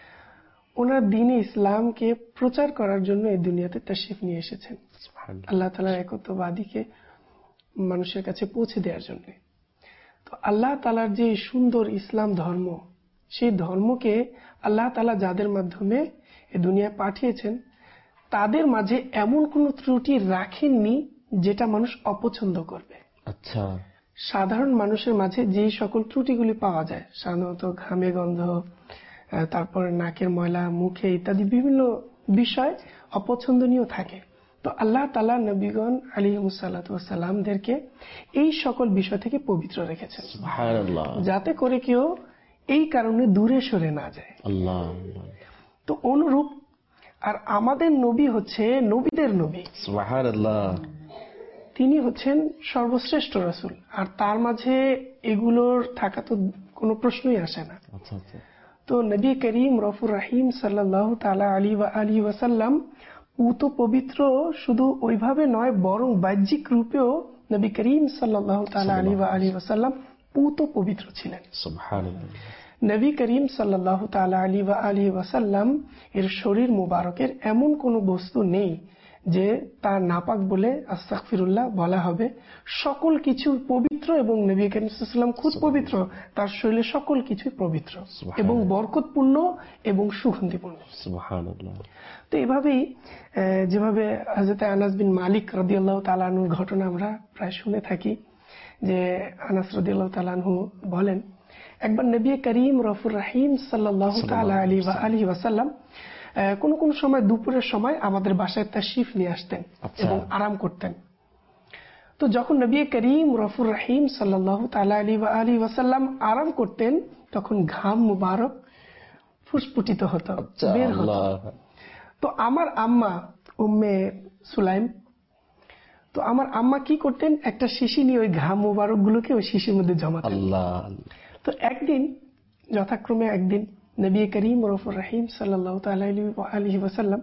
ওনার দ্বীন ইসলামকে প্রচার করার জন্য এই দুনিয়াতে তাশরিফ নিয়ে এসেছেন, আল্লাহ তাআলার একত্ববাদীকে মানুষের কাছে পৌঁছে দেওয়ার জন্য। তো আল্লাহ তাআলার যে সুন্দর ইসলাম ধর্ম, সেই ধর্মকে আল্লাহ তাআলা যাদের মাধ্যমে এই দুনিয়ায় পাঠিয়েছেন, তাদের মাঝে এমন কোনো ত্রুটি রাখেননি যেটা মানুষ অপছন্দ করবে।
আচ্ছা।
সাধারণ মানুষের মাঝে যেই সকল ত্রুটিগুলি পাওয়া যায়, সাধারণত ঘামে গন্ধ, তারপর নাকের ময়লা, মুখে ইত্যাদি বিভিন্ন বিষয় অপছন্দনীয় থাকে, তো আল্লাহ তাআলা নবীগণ আলাইহিস সালাতু ওয়াস সালামদেরকে এই সকল বিষয় থেকে পবিত্র রেখেছেন,
সুবহানাল্লাহ,
যাতে করে কেউ এই কারণে দূরে সরে না যায়।
আল্লাহ।
তো অনুরূপ আর আমাদের নবী হচ্ছে নবীদের নবী,
সুবহানাল্লাহ।
তিনি হচ্ছেন সর্বশ্রেষ্ঠ রাসূল, আর তার মাঝে এগুলোর থাকা তো কোনো প্রশ্নই আসে না।
আচ্ছা আচ্ছা।
তো নবী করিম রফুর রহিম সাল্লাল্লাহু তাআলা আলাইহি ওয়াসাল্লাম পুত পবিত্র শুধু ওইভাবে নয়, বরং বাহ্যিক রূপেও নবী করিম সাল্লাল্লাহু তাআলা আলাইহি ওয়াসাল্লাম পুত পবিত্র ছিলেন।
সুবহানাল্লাহ।
নবী করিম সাল্লাল্লাহু তাআলা আলাইহি ওয়াসাল্লাম এর শরীর মুবারকের এমন কোনো বস্তু নেই যে তার নাপাক বলে আস্তাগফিরুল্লাহ বলা হবে। সকল কিছু পবিত্র, এবং নবী করিম সাল্লাল্লাহু আলাইহি ওয়াসাল্লাম খুদ পবিত্র, তার শরীরে সকল কিছুই পবিত্র এবং বরকতপূর্ণ এবং সুগন্ধিপূর্ণ।
সুবহানাল্লাহ।
তো এভাবেই যেভাবে হযরত আনাস বিন মালিক রাদিয়াল্লাহু তাআলা আনহুর ঘটনা আমরা প্রায় শুনে থাকি, যে আনাস রাদিয়াল্লাহু তাআলা আনহু বলেন, একবার নবী করিম রফুর রহিম সাল্লাল্লাহু তাআলা আলাইহি ওয়াসাল্লাম কোন কোন সময় দুপুরের সময় আমাদের বাসায় তাশরিফ নিয়ে আসতেন এবং আরাম করতেন। তো যখন নবী করিম রফুর রহিম সাল্লাল্লাহু তাআলা আলাইহি ওয়াসাল্লাম আরাম করতেন, তখন ঘাম মুবারক ফুসফুটিত হতো, বের হতো। তো আমার আম্মা উম্মে সুলাইম, তো আমার আম্মা কি করতেন, একটা শিশি নিয়ে ওই ঘাম মুবারক গুলোকে ওই শিশির মধ্যে জমাতেন। তো একদিন যথাক্রমে একদিন নবী করিম রফুর রহিম সাল্লাল্লাহু তাআলা আলাইহি ওয়াসাল্লাম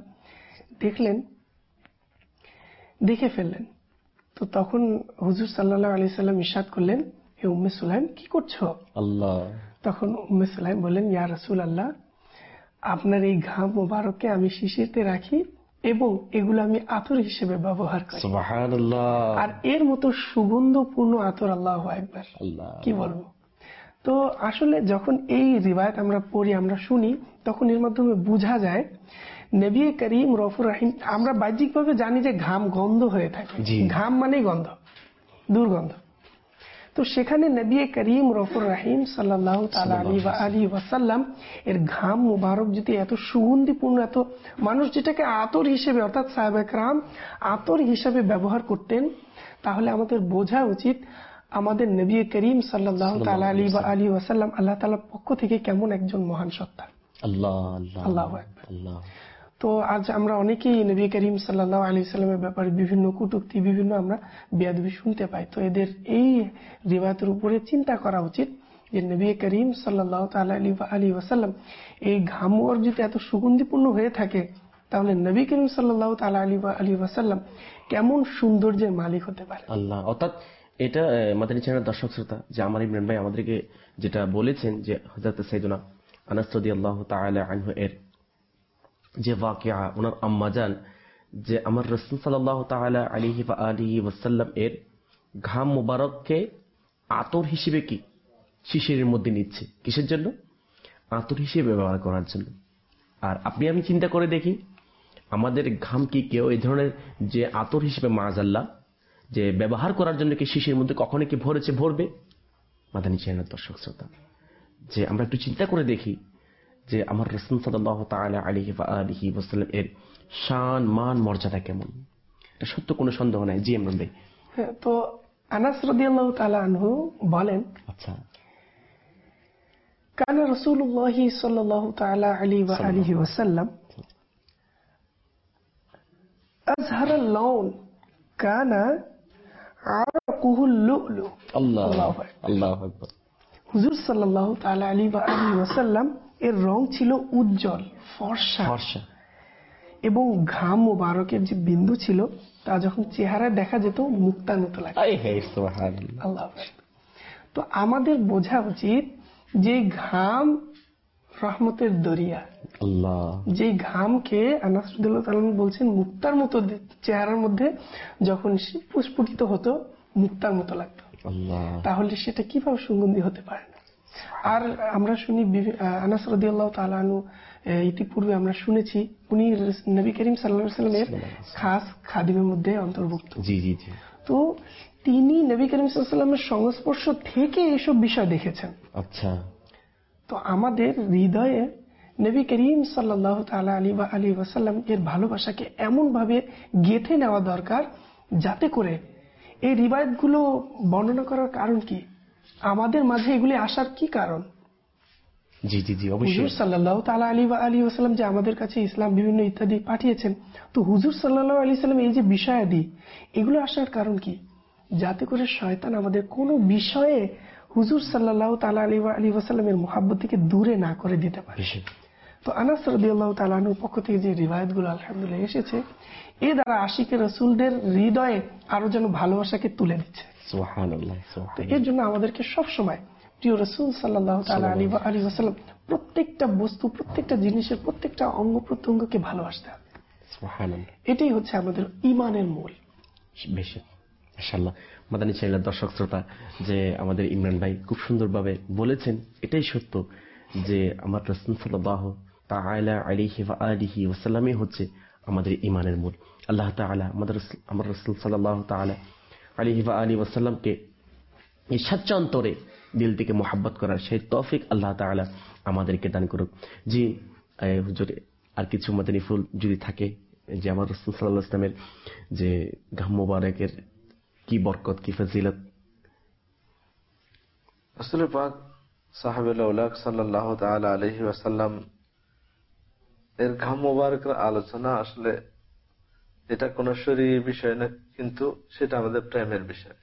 দেখে ফেললেন। তো তখন হুজুর সাল্লাল্লাহু আলাইহি সাল্লাম ইরশাদ করলেন, হে উম্মে সুলাইম, কি করছো?
আল্লাহ।
তখন উম্মে সুলাইম বললেন, ইয়া রাসূলুল্লাহ, আপনার এই ঘাম মুবারককে আমি শিশিতে রাখি এবং এগুলো আমি আতর হিসেবে ব্যবহার করি।
সুবহানাল্লাহ।
আর এর মতো সুগন্ধপূর্ণ আতর, আল্লাহু আকবার, কি বলবো। তো আসলে যখন এই রিওয়ায়াত আমরা পড়ি, আমরা শুনি, তখন এর মাধ্যমে বোঝা যায় নবী করিম রফুর রহিম, আমরা বাহ্যিকভাবে জানি যে ঘাম গন্ধ হয়ে থাকে, ঘাম মানেই গন্ধ, দুর্গন্ধ। তো সেখানে নবী করিম রফুর রহিম সাল্লাল্লাহু তাআলা আলাইহি ওয়াসাল্লাম এর ঘাম মুবারক যদি এত সুগন্ধিপূর্ণ, এত মানুষ যেটাকে আতর হিসেবে, অর্থাৎ সাহাবায়ে কেরাম আতর হিসেবে ব্যবহার করতেন, তাহলে আমাদের বোঝা উচিত আমাদের নবী করিম সাল্লাল্লাহু তাআলা আলাইহি ওয়াসাল্লাম আল্লাহ তাআলার পক্ষ থেকে কেমন একজন মহান সত্তা। আল্লাহু আকবার। তো আজ আমরা অনেকেই নবী করিম সাল্লাল্লাহু আলাইহি ওয়াসাল্লামের ব্যাপারে বিভিন্ন কটূক্তি, বিভিন্ন আমরা বেয়াদবি শুনতে পাই। তো এদের এই রিওয়ায়াতের উপরে চিন্তা করা উচিত যে নবী করিম সাল্লাল্লাহু তাআলা আলাইহি ওয়াসাল্লাম এই ঘামওয়ার যদি এত সুগন্ধিপূর্ণ হয়ে থাকে, তাহলে নবী করিম সাল্লাল্লাহু তাআলা আলাইহি ওয়াসাল্লাম কেমন সৌন্দর্যের মালিক হতে পারে।
আল্লাহ। অর্থাৎ এটা মাদানী চ্যানেলের দর্শক শ্রোতা যে আমার ইমরান ভাই আমাদেরকে যেটা বলেছেন যে হযরত সাইয়েদুনা আনাস রাদিয়াল্লাহু তাআলা আনহু এর যে ওয়াকিয়া, ওনার আম্মাজান যে আমার রাসূল সাল্লাল্লাহু তাআলা আলাইহি ওয়া আলিহি ওয়াসাল্লাম এর ঘাম মুবারককে আতর হিসেবে কি শিশিরের মধ্যে নিচ্ছে, কিসের জন্য? আতর হিসেবে ব্যবহার করার জন্য। আর আপনি আমি চিন্তা করে দেখি, আমাদের ঘাম কি কেউ এই ধরনের যে আতর হিসেবে মাআযাল্লাহ যে ব্যবহার করার জন্য কি শিশির মধ্যে কখনো কি ভরবে? মাদানী চ্যানেলের দর্শক শ্রোতা, যে আমরা একটু চিন্তা করে দেখি যে আমার রাসূল সাল্লাল্লাহু তাআলা আলাইহি ওয়া আলিহি ওয়াসাল্লাম এর শান মান মর্যাদা কেমন, এটা সত্য কোনো সন্দেহ নাই। জি ইমরান ভাই।
তো আনাস রাদিয়াল্লাহু তাআলা আনহু বলেন,
আচ্ছা,
কানা রাসূলুল্লাহ সাল্লাল্লাহু তাআলা আলাইহি ওয়া আলিহি ওয়াসাল্লাম আযহারাল লাউন কানা আরকুহুল লুলু।
আল্লাহু আকবার।
হুজুর সাল্লাল্লাহু তাআলা আলাইহি ওয়া আলিহি ওয়াসাল্লাম এর রং ছিল উজ্জ্বল ফর্সা, এবং ঘাম মুবারকের যে বিন্দু ছিল তা যখন চেহারায় দেখা যেত মুক্তার মতো লাগতো। আল্লাহু আকবার। তো আমাদের বোঝা উচিত যে ঘাম রহমতের দরিয়া, যে ঘামকে আনাস রাদিয়াল্লাহু তাআলা বলছেন মুক্তার মতো চেহারার মধ্যে যখন প্রস্ফুটিত হতো মুক্তার মতো লাগতো, তাহলে সেটা কিভাবে সুগন্ধি হতে পারে না? আর আমরা শুনি আনাস রাদিয়াল্লাহু তাআলা আনহু ইতিপূর্বে আমরা শুনেছি উনি নবী করিম সাল্লাল্লাহু আলাইহি ওয়াসাল্লামের খাস খাদিমের মধ্যে অন্তর্ভুক্ত।
জি জি জি।
তো তিনি নবী করিম সাল্লাল্লাহু আলাইহি ওয়াসাল্লামের সংস্পর্শ থেকে এসব বিষয় দেখেছেন।
আচ্ছা,
তো আমাদের হৃদয়ে নবী করিম সাল্লাল্লাহু তাআলা আলাইহি ওয়াসাল্লাম এর ভালোবাসাকে এমন ভাবে গেঁথে নেওয়া দরকার যাতে করে এই রিবায়াতগুলো বর্ণনা করার কারণ কি, আমাদের মাঝে এগুলি আসার কি কারণ।
জি জি জি, অবশ্যই।
হুজুর সাল্লাল্লাহু তাআলা আলাইহি ওয়াসাল্লাম যে আমাদের কাছে ইসলাম বিভিন্ন ইত্যাদি পাঠিয়েছেন, তো হুজুর সাল্লাল্লাহু আলাইহি ওয়াসাল্লাম এই যে বিষয়াদি এগুলো আসার কারণ কি, যাতে করে শয়তান আমাদের কোনো বিষয়ে হুজুর সাল্লাল্লাহু তাআলা আলাইহি ওয়াসাল্লামের মুহাব্বত থেকে দূরে না করে দিতে পারে। তো আনাস রাদিয়াল্লাহু তাআলা আনহুর পক্ষ থেকে যে রিওয়ায়াতগুলো আলহামদুলিল্লাহ এসেছে, এ দ্বারা আশিকে রাসূলদের হৃদয়ে আরো যেন ভালোবাসাকে তুলে দিচ্ছে।
সুবহানাল্লাহ।
তো এর জন্য আমাদেরকে সব সময় প্রিয় রাসূল সাল্লাল্লাহু তাআলা আলাইহি ওয়াসাল্লাম প্রত্যেকটা বস্তু, প্রত্যেকটা জিনিসের প্রত্যেকটা অঙ্গ প্রত্যঙ্গকে ভালোবাসতে হবে।
সুবহানাল্লাহ।
এটাই হচ্ছে আমাদের ঈমানের মূল।
বেশি মাশাআল্লাহ। মাদানী চ্যানেলের দর্শক শ্রোতা, যে আমাদের ইমরান ভাই খুব সুন্দরভাবে বলেছেন, এটাই সত্য যে আমার রাসূল সাল্লাল্লাহু তাআলা আলাইহি ওয়া আলিহি ওয়াসাল্লামই হচ্ছে আমাদের ঈমানের মূল। আল্লাহ তাআলা আমার রাসূল সাল্লাল্লাহু তাআলা আলাইহি ওয়া আলিহি ওয়াসাল্লামকে এই সচ্চা অন্তরে দিল থেকে মোহাব্বত করার সেই তৌফিক আল্লাহ তাআলা আমাদেরকে দান করুক। জি হুজুর, আর কিছু মাদানী ফুল যদি থাকে যে আমার রাসূল সাল্লাল্লাহু আলাইহি ওয়াসাল্লামের যে ঘাম মুবারকের কি বরকত, কি ফজিলত।
রাসূল পাক সাহাবায়ে আউলাক সাল্লাল্লাহু তাআলা আলাইহি ওয়াসাল্লাম এর ঘাম মুবারকের আলোচনা আসলে এটা কোন শরীয়ী বিষয় না, কিন্তু সেটা আমাদের প্রেমের বিষয়।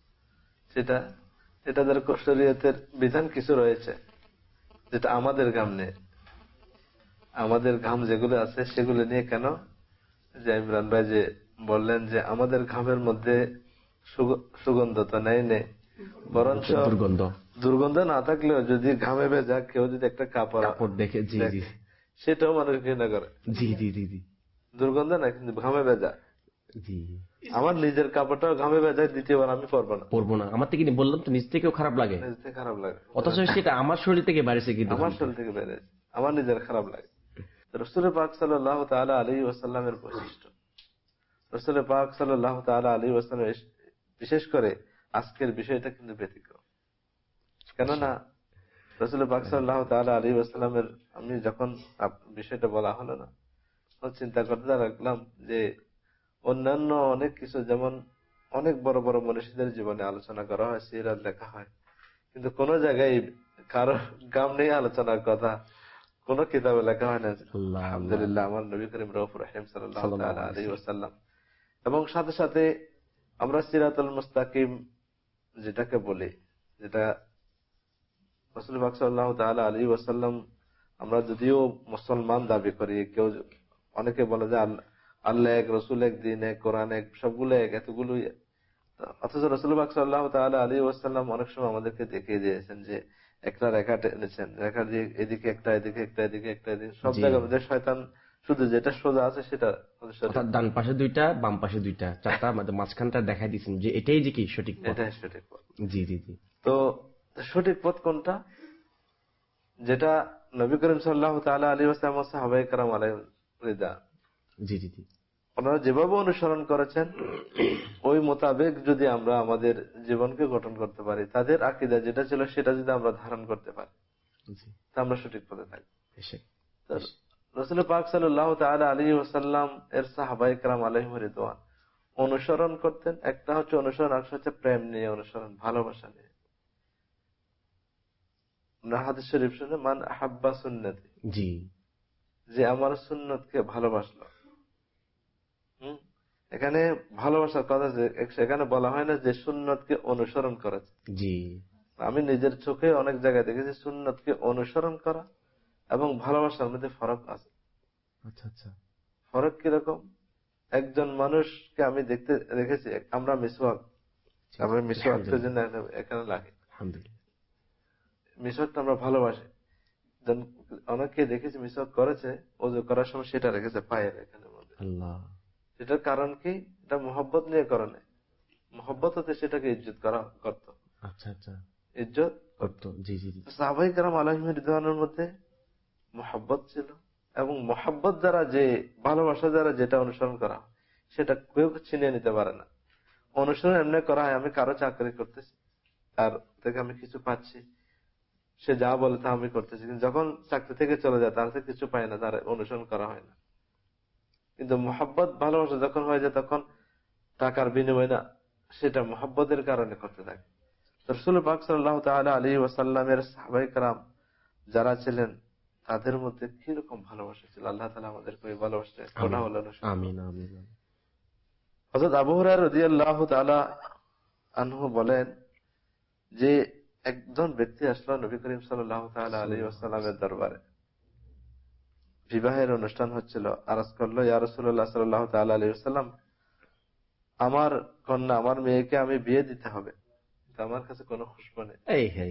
এটাদের শরীয়তের বিধান কিছু রয়েছে যেটা আমাদের ঘাম নিয়ে, আমাদের ঘাম যেগুলো আছে সেগুলো নিয়ে। কেন যে ইমরান ভাই যে বললেন যে আমাদের ঘামের মধ্যে সুগন্ধ তো নেই, বরঞ্চ দুর্গন্ধ না থাকলেও যদি ঘামে ভেজা কেউ যদি একটা কাপড়
দেখে
সেটাও মানুষ ঘৃণা করে।
জি জি জি জি,
দুর্গন্ধ না কিন্তু ঘামে ভেজা। জি, আমার নিজের কাপড়টাও ঘামে ভেজায়, দ্বিতীয়বার আমি পরবো না।
আমার থেকে বললাম তো নিজ থেকেও খারাপ লাগে, অথচ সেটা আমার শরীর থেকে বেড়েছে, কিন্তু
আমার শরীর থেকে বেড়েছে, আমার নিজের খারাপ লাগে। রাসূল পাক সাল্লাল্লাহু তাআলা আলাইহি ওয়াসাল্লামের বৈশিষ্ট্য, রাসূল পাক সাল্লাল্লাহু তাআলা আলাইহি ওয়াসাল্লাম বিশেষ করে আজকের বিষয়টা কিন্তু ব্যতিক্রম। কেননা রাসূল পাক সাল্লাল্লাহু তাআলা আলাইহি ওয়াসাল্লামের আমি যখন বিষয়টা বলা হলো না, চিন্তা করতে লাগলাম যে অন্যান্য অনেক কিছু, যেমন অনেক বড় বড় মনীষীদের জীবনে আলোচনা করা হয়, সিরাত লেখা হয়, কিন্তু কোন জায়গায় কারো গাম নিয়ে আলোচনার কথা কোন কিতাবে লেখা হয় না। আলহামদুলিল্লাহ, আমার নবী করিম রাউফুর রহিম সাল্লাল্লাহু তাআলা আলাইহি ওয়াসাল্লাম। এবং সাথে সাথে আমরা সিরাতুল মুস্তাকিম যেটাকে বলি, যেটা রাসূল পাক সাল্লাল্লাহু তাআলা আলাইহি ওয়াসাল্লাম, আমরা যদিও মুসলমান দাবি করি, কেউ অনেকে বলে যে আল্লাহ এক, রসুল এক, দিন এক, কোরআন এক, সবগুলো এক, এতগুলো, অথচ রাসূলুল্লাহ সাল্লাল্লাহু তাআলা আলাইহি ওয়াসাল্লাম অনেক সময় আমাদেরকে দেখিয়ে দিয়েছেন যে একটা রেখা টেনেছেন, রেখা দিয়ে এদিকে একটা, এদিকে একটা, এদিকে একটা, এদিকে সব জায়গার মধ্যে শয়তান শুধু যেটা সোজা আছে সেটা,
ডান পাশে দুইটা, বাম পাশে দুইটা, চারটা, মাঝখানটা দেখাই দিচ্ছেন যে এটাই যে কি সঠিক পথ।
এটাই সঠিক পথ।
জি জি জি।
তো সঠিক পথ কোনটা? যেটা নবী করিম সাল্লাল্লাহু তাআলা আলাইহি ওয়াসাল্লাম ও সাহাবায়ে কেরাম আলাইহিম রিদওয়ান,
জি জি জি,
ওনারা যেভাবে অনুসরণ করেছেন ওই মোতাবেক যদি আমরা আমাদের জীবনকে গঠন করতে পারি, তাদের আকীদা যেটা ছিল সেটা যদি আমরা ধারণ করতে পারি, তা আমরা সঠিক পথে থাকবো। রাসূল পাক সাল্লাল্লাহু তাআলা আলাইহি ওয়াসাল্লাম এর সাহাবায়ে কেরাম আলাইহিম রিদওয়ান অনুসরণ করতেন। একটা হচ্ছে অনুসরণ, আর হচ্ছে প্রেম নিয়ে অনুসরণ, ভালোবাসা নিয়ে। হাদিস শরীফ শুনে, মান আহাব্বা সুন্নতি,
জি,
যে আমার সুন্নতকে ভালোবাসলো। এখানে ভালোবাসার কথা, সেখানে বলা হয় না যে সুন্নতকে অনুসরণ করেছে।
জি,
আমি নিজের চোখে অনেক জায়গায় দেখেছি সুন্নতকে অনুসরণ করা এবং ভালোবাসার মধ্যে ফরক আছে।
আচ্ছা আচ্ছা।
ফরক কিরকম? একজন মানুষকে আমি দেখেছি, আমরা মিসওয়াকের জন্য এখানে লাগে, মিসওয়াকটা আমরা ভালোবাসি। অনেককে দেখেছি মিসওয়াক করেছে, ওযু করার সময় সেটা রেখেছে পায়ের এখানের মধ্যে। সেটার কারণ কি? এটা মোহব্বত নিয়ে করে নাই, মোহব্বত হতে সেটাকে ইজ্জত করা করত।
আচ্ছা আচ্ছা,
ইজ্জত করত।
জি জি জি।
সাহাবায়ে কেরাম আলাইহিম রিদওয়ানের মধ্যে মোহব্বত ছিল, এবং মোহব্বত দ্বারা যে ভালোবাসা দ্বারা যেটা অনুসরণ করা সেটা কেউ ছিনিয়ে নিতে পারে না। অনুসরণ এমনি করা হয়, আমি কারো চাকরি করতেছি, তার থেকে আমি কিছু পাচ্ছি, সে যা বলে তা আমি করতেছি, কিন্তু যখন চাকরি থেকে চলে যায় তার থেকে কিছু পায় না, তার অনুসরণ করা হয় না। কিন্তু মোহাব্বত ভালোবাসা যখন হয়ে যায় তখন টাকার বিনিময় না, সেটা মোহাব্বতের কারণে করতে থাকে। রাসূল পাক সাল্লাল্লাহু তাআলা আলাইহি ওয়াসাল্লামের সাহাবায়ে কেরাম যারা ছিলেন তাদের মধ্যে কি রকম ভালোবাসা ছিল, আল্লাহ তাআলা আমাদেরকে ওই ভালোবাসা
আমিন আমিন।
হযরত আবু হুরায়রা রাদিয়াল্লাহু তাআলা আনহু বলেন যে একজন ব্যক্তি আসলো নবী করিম সাল্লাল্লাহু তাআলা আলাইহি ওয়াসাল্লামের দরবারে, বিবাহের অনুষ্ঠান হচ্ছিল, আরজ করলো, ইয়া রাসূলুল্লাহ সাল্লাল্লাহু তাআলা আলাইহি ওয়াসাল্লাম, আমার কন্যা, আমার মেয়েকে আমি বিয়ে দিতে হবে, কিন্তু আমার কাছে কোনো খুশবু নেই।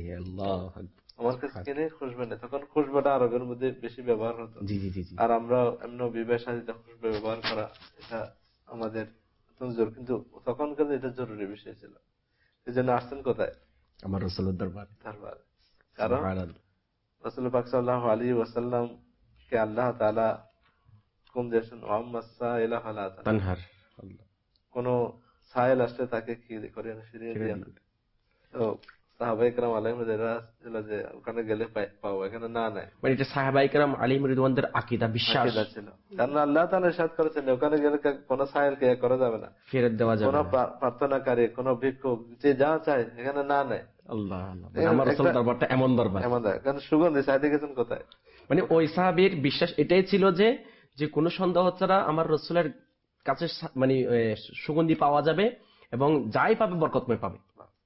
আমার কাছে কিনে খুশবু নেই। তখন খুশবুটা আরবের মধ্যে বেশি ব্যবহার হতো, আর আমরা এমন বিবাহ শাদীতে খুশবু ব্যবহার করা এটা আমাদের কিন্তু তখন কিন্তু এটা জরুরি বিষয় ছিল। এই জন্য আসছেন কোথায়?
আমার রাসূলের দরবারে।
কারণ রাসূল পাক সাল্লাল্লাহু আলাইহি ওয়াসাল্লাম কে আল্লাহ তাআলা কোন দিয়েছেন, ওয়াম্মাসসাইলা ফালা তানহার, কোন সাইল আসলে তাকে কি করে না ফিরিয়ে দিয়ে না। তো সাহাবায়ে কেরাম আলাইহিম রিদওয়ান যে ওখানে গেলে পাবো, এখানে না নাই,
মানে এটা সাহাবায়ে কেরাম আলাইহিম রিদওয়ানদের আকীদা, বিশ্বাস
ছিল। কারণ আল্লাহ তাআলা ইরশাদ করেছেন ওখানে গেলে কোন সাইলকে করা যাবে না,
ফেরত দেওয়া যাবে না,
কোন প্রার্থনাকারী, কোন ভিক্ষুক যে যা চায় এখানে না নেয়।
আল্লাহ আল্লাহ, আমার রাসূলের দরবারটা এমন দরবার,
কারণ সুগন্ধি চাইতে গেছেন কোথায়?
মানে ওই সাহাবীর বিশ্বাস এটাই ছিল যে যে কোনো সন্দেহ ছাড়া আমার রাসূলের কাছে মানে সুগন্ধি পাওয়া যাবে এবং যাই পাবে বরকতময় পাবে।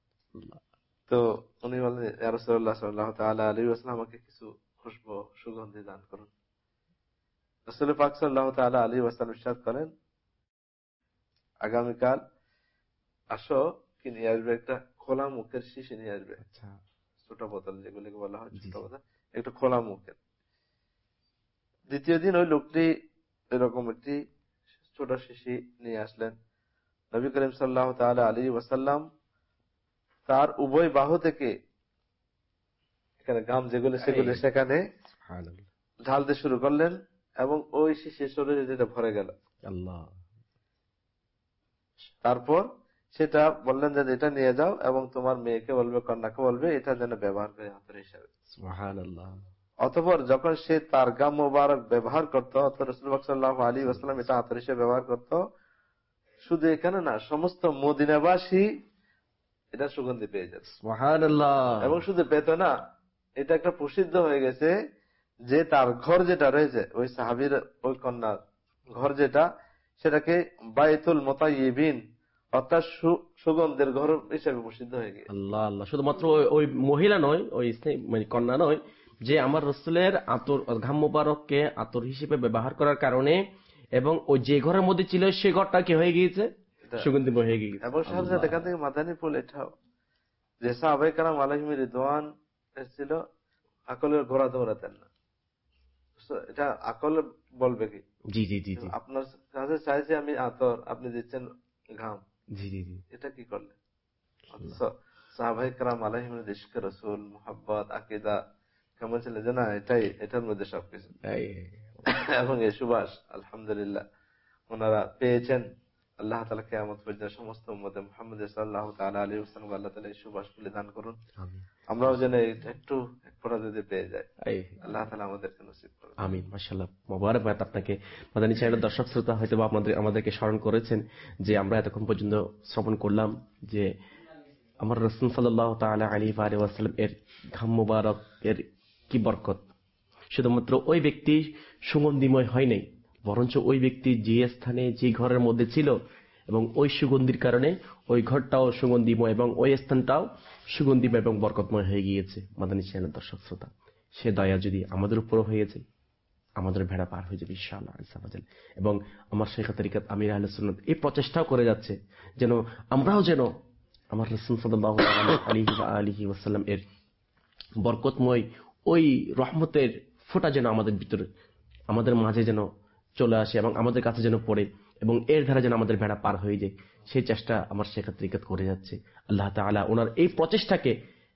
তো উনি বললেন, ইয়া রাসূলুল্লাহ সাল্লাল্লাহু তাআলা আলাইহি ওয়াসাল্লাম, আমাকে কিছু খুশবু সুগন্ধি দান করুন। রাসূল পাক সাল্লাল্লাহু তাআলা আলাইহি ওয়াসাল্লাম ইরশাদ করেন, আগামীকাল আসো, কি নিয়ে আসবে? একটা খোলা মুখের শিশি নিয়ে আসবে। আচ্ছা, ছোট বোতল যেগুলিকে বলা হয় ছোট বোতল, একটা খোলা মুখের। দ্বিতীয় দিন ওই লোকটি এরকম একটি ছোট শিশি নিয়ে আসলেন। নবী করিম সাল্লাল্লাহু তাআলা আলাইহি ওয়াসাল্লাম তার উভয় বাহু থেকে এখানে গাম যেগুলো সেগুলো সেখানে ঢালতে শুরু করলেন, এবং ওই শিশির শরীরে যেটা ভরে গেল। তারপর সেটা বললেন যে এটা নিয়ে যাও এবং তোমার মেয়েকে বলবে, কন্যাকে বলবে, এটা যেন ব্যবহার করে আতর হিসাবে। সুবহানাল্লাহ। অতঃপর যখন সে তার গাম মোবারক ব্যবহার করত, রাসূলুল্লাহ সাল্লাল্লাহু আলাইহি ওয়াসাল্লাম এটা আতর হিসেবে ব্যবহার করত। শুধু এখানে না, সমস্ত মদিনাবাসী এটা সুগন্ধি পেয়ে যাবে। সুবহানাল্লাহ। এবং শুধু পেত না, এটা একটা প্রসিদ্ধ হয়ে গেছে যে তার ঘর যেটা রয়েছে, ওই সাহাবীর ওই কন্যার ঘর যেটা, সেটাকে বাইতুল মুতায়্যিবিন, অর্থাৎ সুগন্ধের ঘর হিসেবে প্রসিদ্ধ হয়ে গেছে। আল্লাহ আল্লাহ।
শুধুমাত্র ওই মহিলা নয়, ওই মানে কন্যা নয়, যে আমার রাসূলের আতর ঘাম মোবারককে আতর হিসেবে ব্যবহার করার কারণে এবং ওই যে ঘরের মধ্যে ছিল সে ঘরটা কি হয়ে গিয়েছে, সুগন্ধিময় হয়ে গেছে।
এবং সাথে সাথে এখান থেকে মাদানী ফুল এটাও যে সাহাবায়ে কেরাম আলাইহিম রিদওয়ান ছিল আকলের ঘোড়া দৌড়াতেন না, এটা আকল বলবে কি?
জি জি জি,
আপনার কাছে চাইছি আমি আতর, আপনি দিচ্ছেন ঘাম।
জি জি জি,
এটা কি করলেন? সাহাবায়ে কেরাম আলাইহিম ইশকে রাসূল, মুহাব্বত, আকীদা কেমন ছিল যে না এটার মধ্যে সবকিছু। এবং এই সুবাস আলহামদুলিল্লাহ ওনারা পেয়েছেন। আল্লাহ তাআলা কিয়ামত পর্যন্ত সমস্ত উম্মতে মুহাম্মদ সাল্লাল্লাহু তাআলা আলাইহি ওয়াসাল্লাম আল্লাহ তাআলা এই সুবাস গুলি দান করুন। আমরাও যেন একটু এক ফোঁটা যদি পেয়ে যাই, আল্লাহ তাআলা আমাদেরকে নসিব করুন।
আমিন। মাশাআল্লাহ, মোবারকবাদ আপনাকে। মাদানী চ্যানেলের দর্শক শ্রোতা হয়তো আমাদেরকে স্মরণ করেছেন যে আমরা এতক্ষণ পর্যন্ত শ্রবণ করলাম যে আমার রাসূল সাল্লাল্লাহু তাআলা আলাইহি ওয়াসাল্লাম এর ঘাম মোবারক এর কি বরকত। শুধুমাত্র ওই ব্যক্তি সুগন্ধিময় হয় নাই, বরঞ্চ ওই ব্যক্তি যে স্থানে যে ঘরের মধ্যে ছিল এবং ওই সুগন্ধির কারণে ওই ঘরটাও সুগন্ধিময় এবং ওই স্থানটাও সুগন্ধিময় এবং বরকতময় হয়ে গিয়েছে। মাদানী চ্যানেলের দর্শক শ্রোতা, সে দয়া যদি আমাদের উপরও হয়ে যায়, আমাদের ভেড়া পার হয়ে যাবে ইনশাআল্লাহ আযজা ওয়া জাল। এবং আমার শাইখ তরিকাত আমির আহলে সুন্নাত এই প্রচেষ্টাও করে যাচ্ছে যেন আমরাও যেন আমার রাসূল সাল্লাল্লাহু আলাইহি ওয়াসাল্লাম এর বরকতময় ওই রহমতের ফোঁটা যেন আমাদের ভিতরে আমাদের মাঝে যেন চলে আসে এবং আমাদের কাছে যেন পড়ে এবং এর ধারা যেন আমাদের ভেড়া পার হয়ে যায়, সেই চেষ্টা আমার শাইখ তরিকাত করে যাচ্ছে। আল্লাহ তাআলা ওনার এই প্রচেষ্টাকে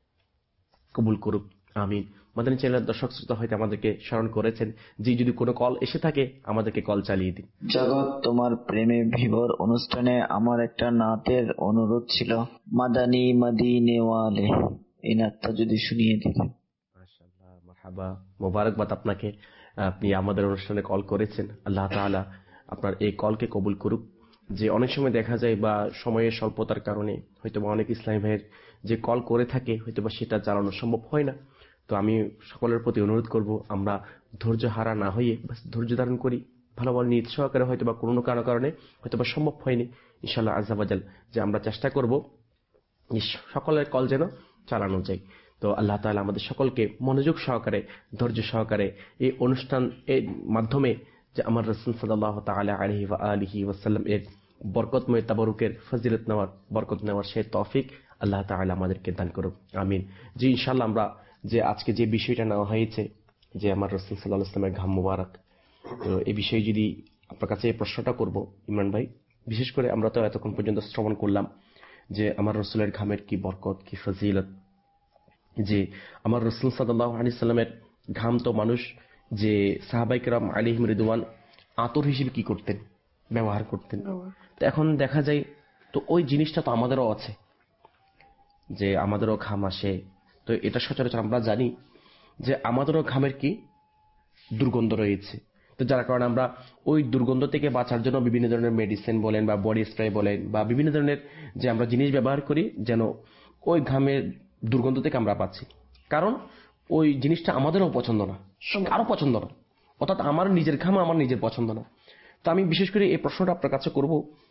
কবুল করুক, আমিন। মাদানী চ্যানেলের দর্শক শ্রোতা হয়তো আমাদেরকে স্মরণ করেছেন যে যদি কোনো কল এসে থাকে আমাদেরকে কল চালিয়ে দিন।
জগৎ তোমার প্রেমে বিভোর অনুষ্ঠানে আমার একটা নাতের অনুরোধ ছিল, মাদানী মদিনে ওয়ালে, এই নাতটা যদি শুনিয়ে দিতেন।
মাশাআল্লাহ, মারহাবা, মোবারকবাদ আপনাকে। আপনি আমাদের অনুষ্ঠানে কল করেছেন। আল্লাহ তাআলা আপনার এই কলকে কবুল করুক। যে অনেক সময় দেখা যায় বা সময়ের স্বল্পতার কারণে হয়তো অনেক ইসলামী ভাইয়ের যে কল করে থাকে হয়তো বা সেটা চালানো সম্ভব হয় না। তো আমি সকলের প্রতি অনুরোধ করব আমরা ধৈর্য হারা না হয়ে ধৈর্য ধারণ করি, ভালো ভালো নিয়ত সহকারে হয়তো বা কোনো কারণে হয়তো বা সম্ভব হয়নি, ইনশাআল্লাহ আযজা ওয়া জাল যে আমরা চেষ্টা করব সকলের কল যেন চালানো যায়। তো আল্লাহ তাআলা আমাদের সকলকে মনোযোগ সহকারে ধৈর্য সহকারে এই অনুষ্ঠান এর মাধ্যমে যে আমার রাসূল সাল্লাল্লাহু তাআলা আলাইহি ওয়াসাল্লাম এর বরকতময় তাবারুকের ফজিলত নেওয়ার বরকত নেওয়ার সেই তৌফিক আল্লাহ তাআলা আমাদেরকে দান করুক, আমিন। জি ইনশাআল্লাহ আমরা যে আজকে যে বিষয়টা নেওয়া হয়েছে যে আমার রাসূল সাল্লাল্লাহু আলাইহি ওয়াসাল্লামের ঘাম মুবারক, তো এই বিষয়ে যদি আপনার কাছে এই প্রশ্নটা করব ইমরান ভাই, বিশেষ করে আমরা তো এতক্ষণ পর্যন্ত শ্রবণ করলাম যে আমার রাসূলের ঘামের কি বরকত কি ফজিলত, যে আমার রাসূল সাল্লাল্লাহু আলাইহি ওয়াসাল্লামের ঘাম তো মানুষ যে সাহাবায়ে কেরাম আলাইহিম রিদওয়ান আতর হিসেবে কি করতেন, ব্যবহার করতেন। তো এখন দেখা যায় তো ওই জিনিসটা তো আমাদেরও আছে যে আমাদেরও ঘাম আসে। তো এটা সচরাচর আমরা জানি যে আমাদেরও ঘামের কি দুর্গন্ধ রয়েছে। তো যার কারণে আমরা ওই দুর্গন্ধ থেকে বাঁচার জন্য বিভিন্ন ধরনের মেডিসিন বলেন বা বডি স্প্রে বলেন বা বিভিন্ন ধরনের যে আমরা জিনিস ব্যবহার করি যেন ওই ঘামের দুর্গন্ধ থেকে আমরা বাঁচি। কারণ ওই জিনিসটা আমাদেরও পছন্দ না, কারো পছন্দ না, অর্থাৎ আমার নিজের ঘাম আমার নিজের পছন্দ না। তো আমি বিশেষ করে এই প্রশ্নটা আপনার কাছে করব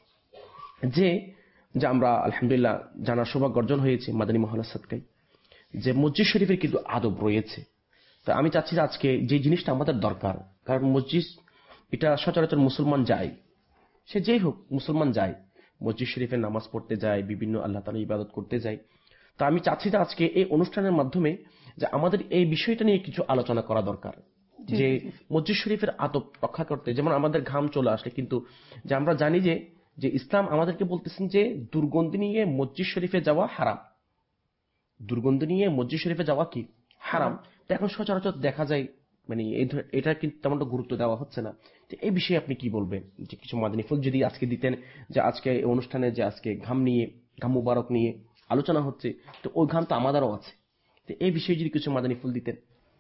যে আমরা আলহামদুলিল্লাহ জানার সৌভাগ্য অর্জন হয়েছে মাদানী মহল্লার সাদকায় যে মসজিদ শরীফের কিন্তু আদব রয়েছে। তো আমি চাচ্ছি যে আজকে যে জিনিসটা আমাদের দরকার, কারণ মসজিদ এটা সচরাচর মুসলমান যায়, সে যেই হোক মুসলমান যায় মসজিদ শরীফে নামাজ পড়তে যায়, বিভিন্ন আল্লাহ তাআলার ইবাদত করতে যায়। তো আমি চাচ্ছি যে আজকে এই অনুষ্ঠানের মাধ্যমে যে আমাদের এই বিষয়টা নিয়ে কিছু আলোচনা করা দরকার যে মসজিদ শরীফের আদব রক্ষা করতে। যেমন আমাদের ঘাম চলে আসলে কিন্তু যে আমরা জানি যে ইসলাম আমাদেরকে বলতেছেন যে দুর্গন্ধ নিয়ে মসজিদ শরীফে যাওয়া হারাম, দুর্গন্ধ নিয়ে মসজিদ শরীফে যাওয়া কি হারাম। তো এখন সচরাচর দেখা যায় মানে এটা কিন্তু তেমনটা গুরুত্ব দেওয়া হচ্ছে না। তো এই বিষয়ে আপনি কি বলবেন যে কিছু মাদানী ফুল যদি আজকে দিতেন, যে আজকে এই অনুষ্ঠানে যে আজকে ঘাম নিয়ে ঘাম মুবারক নিয়ে আলোচনা হচ্ছে, তো ওই ঘাম তো আমাদেরও আছে, তো এই বিষয়ে যদি কিছু মাদানী ফুল দিতেন।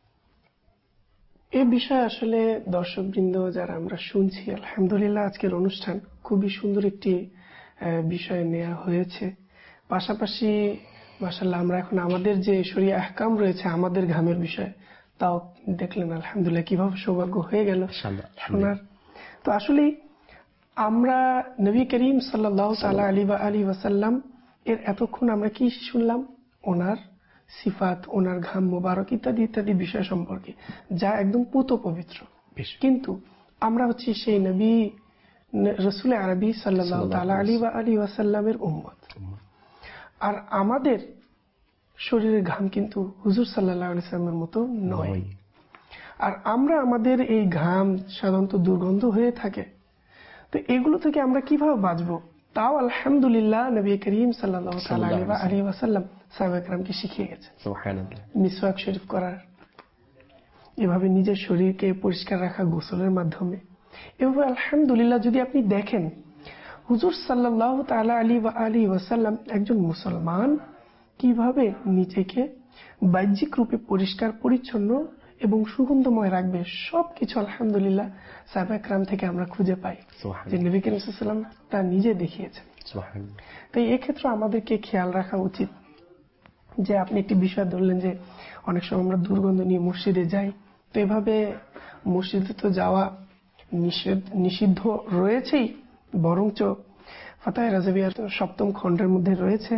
এই বিষয়ে আসলে দর্শকবৃন্দ যারা আমরা শুনছি, আলহামদুলিল্লাহ আজকের অনুষ্ঠান খুবই সুন্দর একটি বিষয় নেওয়া হয়েছে। পাশাপাশি মাশাআল্লাহ আমরা এখন আমাদের যে শরীয়হ আহকাম রয়েছে আমাদের ঘামের বিষয় তাও দেখলেন, আলহামদুলিল্লাহ কিভাবে সৌভাগ্য হয়ে গেল শোনার। তো আসলে আমরা নবী করিম সাল্লাল্লাহু তাআলা আলাইহি ওয়াসাল্লাম এর এতক্ষণ আমরা কি শুনলাম, ওনার সিফাত, ওনার ঘাম মোবারক ইত্যাদি ইত্যাদি বিষয় সম্পর্কে যা একদম পুত পবিত্র। কিন্তু আমরা হচ্ছে সেই রাসূল আরবি সাল্লাল্লাহু তাআলা আলাইহি ওয়াসাল্লামের উম্মত। আর আমাদের শরীরের ঘাম কিন্তু হুজুর সাল্লাল্লাহু আলাইহি ওয়াসাল্লামের মতো নয়। আর আমরা আমাদের এই ঘাম সাধারণত দুর্গন্ধ হয়ে থাকে। তো এগুলো থেকে আমরা কিভাবে বাঁচবো? তাও আলহামদুলিল্লাহ নবী করিম সাল্লাল্লাহু তাআলা আলাইহি ওয়াসাল্লাম সাহাবায়ে কেরামকে শিখিয়ে গেছেন সুবহানাল্লাহ মিসওয়াক শরীফ করার, এভাবে নিজের শরীরকে পরিষ্কার রাখা গোসলের মাধ্যমে। এভাবে আলহামদুলিল্লাহ যদি আপনি দেখেন হুজুর সাল্লাল্লাহু তাআলা আলাইহি ওয়াসাল্লাম একজন মুসলমান কিভাবে নিজেকে বাহ্যিক রূপে পরিষ্কার পরিচ্ছন্ন এবং সুগন্ধময় রাখবে, সবকিছু আলহামদুলিল্লাহ সাহাবায়ে কেরাম থেকে আমরা খুঁজে পাই যে নবী করিম সাল্লাল্লাহু আলাইহি ওয়াসাল্লাম তা নিজে দেখিয়েছেন। তাই এক্ষেত্রে আমাদেরকে খেয়াল রাখা উচিত যে আপনি একটি বিষয় ধরলেন যে অনেক সময় আমরা দুর্গন্ধ নিয়ে মসজিদে যাই। তো এভাবে মসজিদে তো যাওয়া নিষিদ্ধ রয়েছেই, বরঞ্চ ফাতায়ে রাজাবিয়ার 7ম খণ্ডের মধ্যে রয়েছে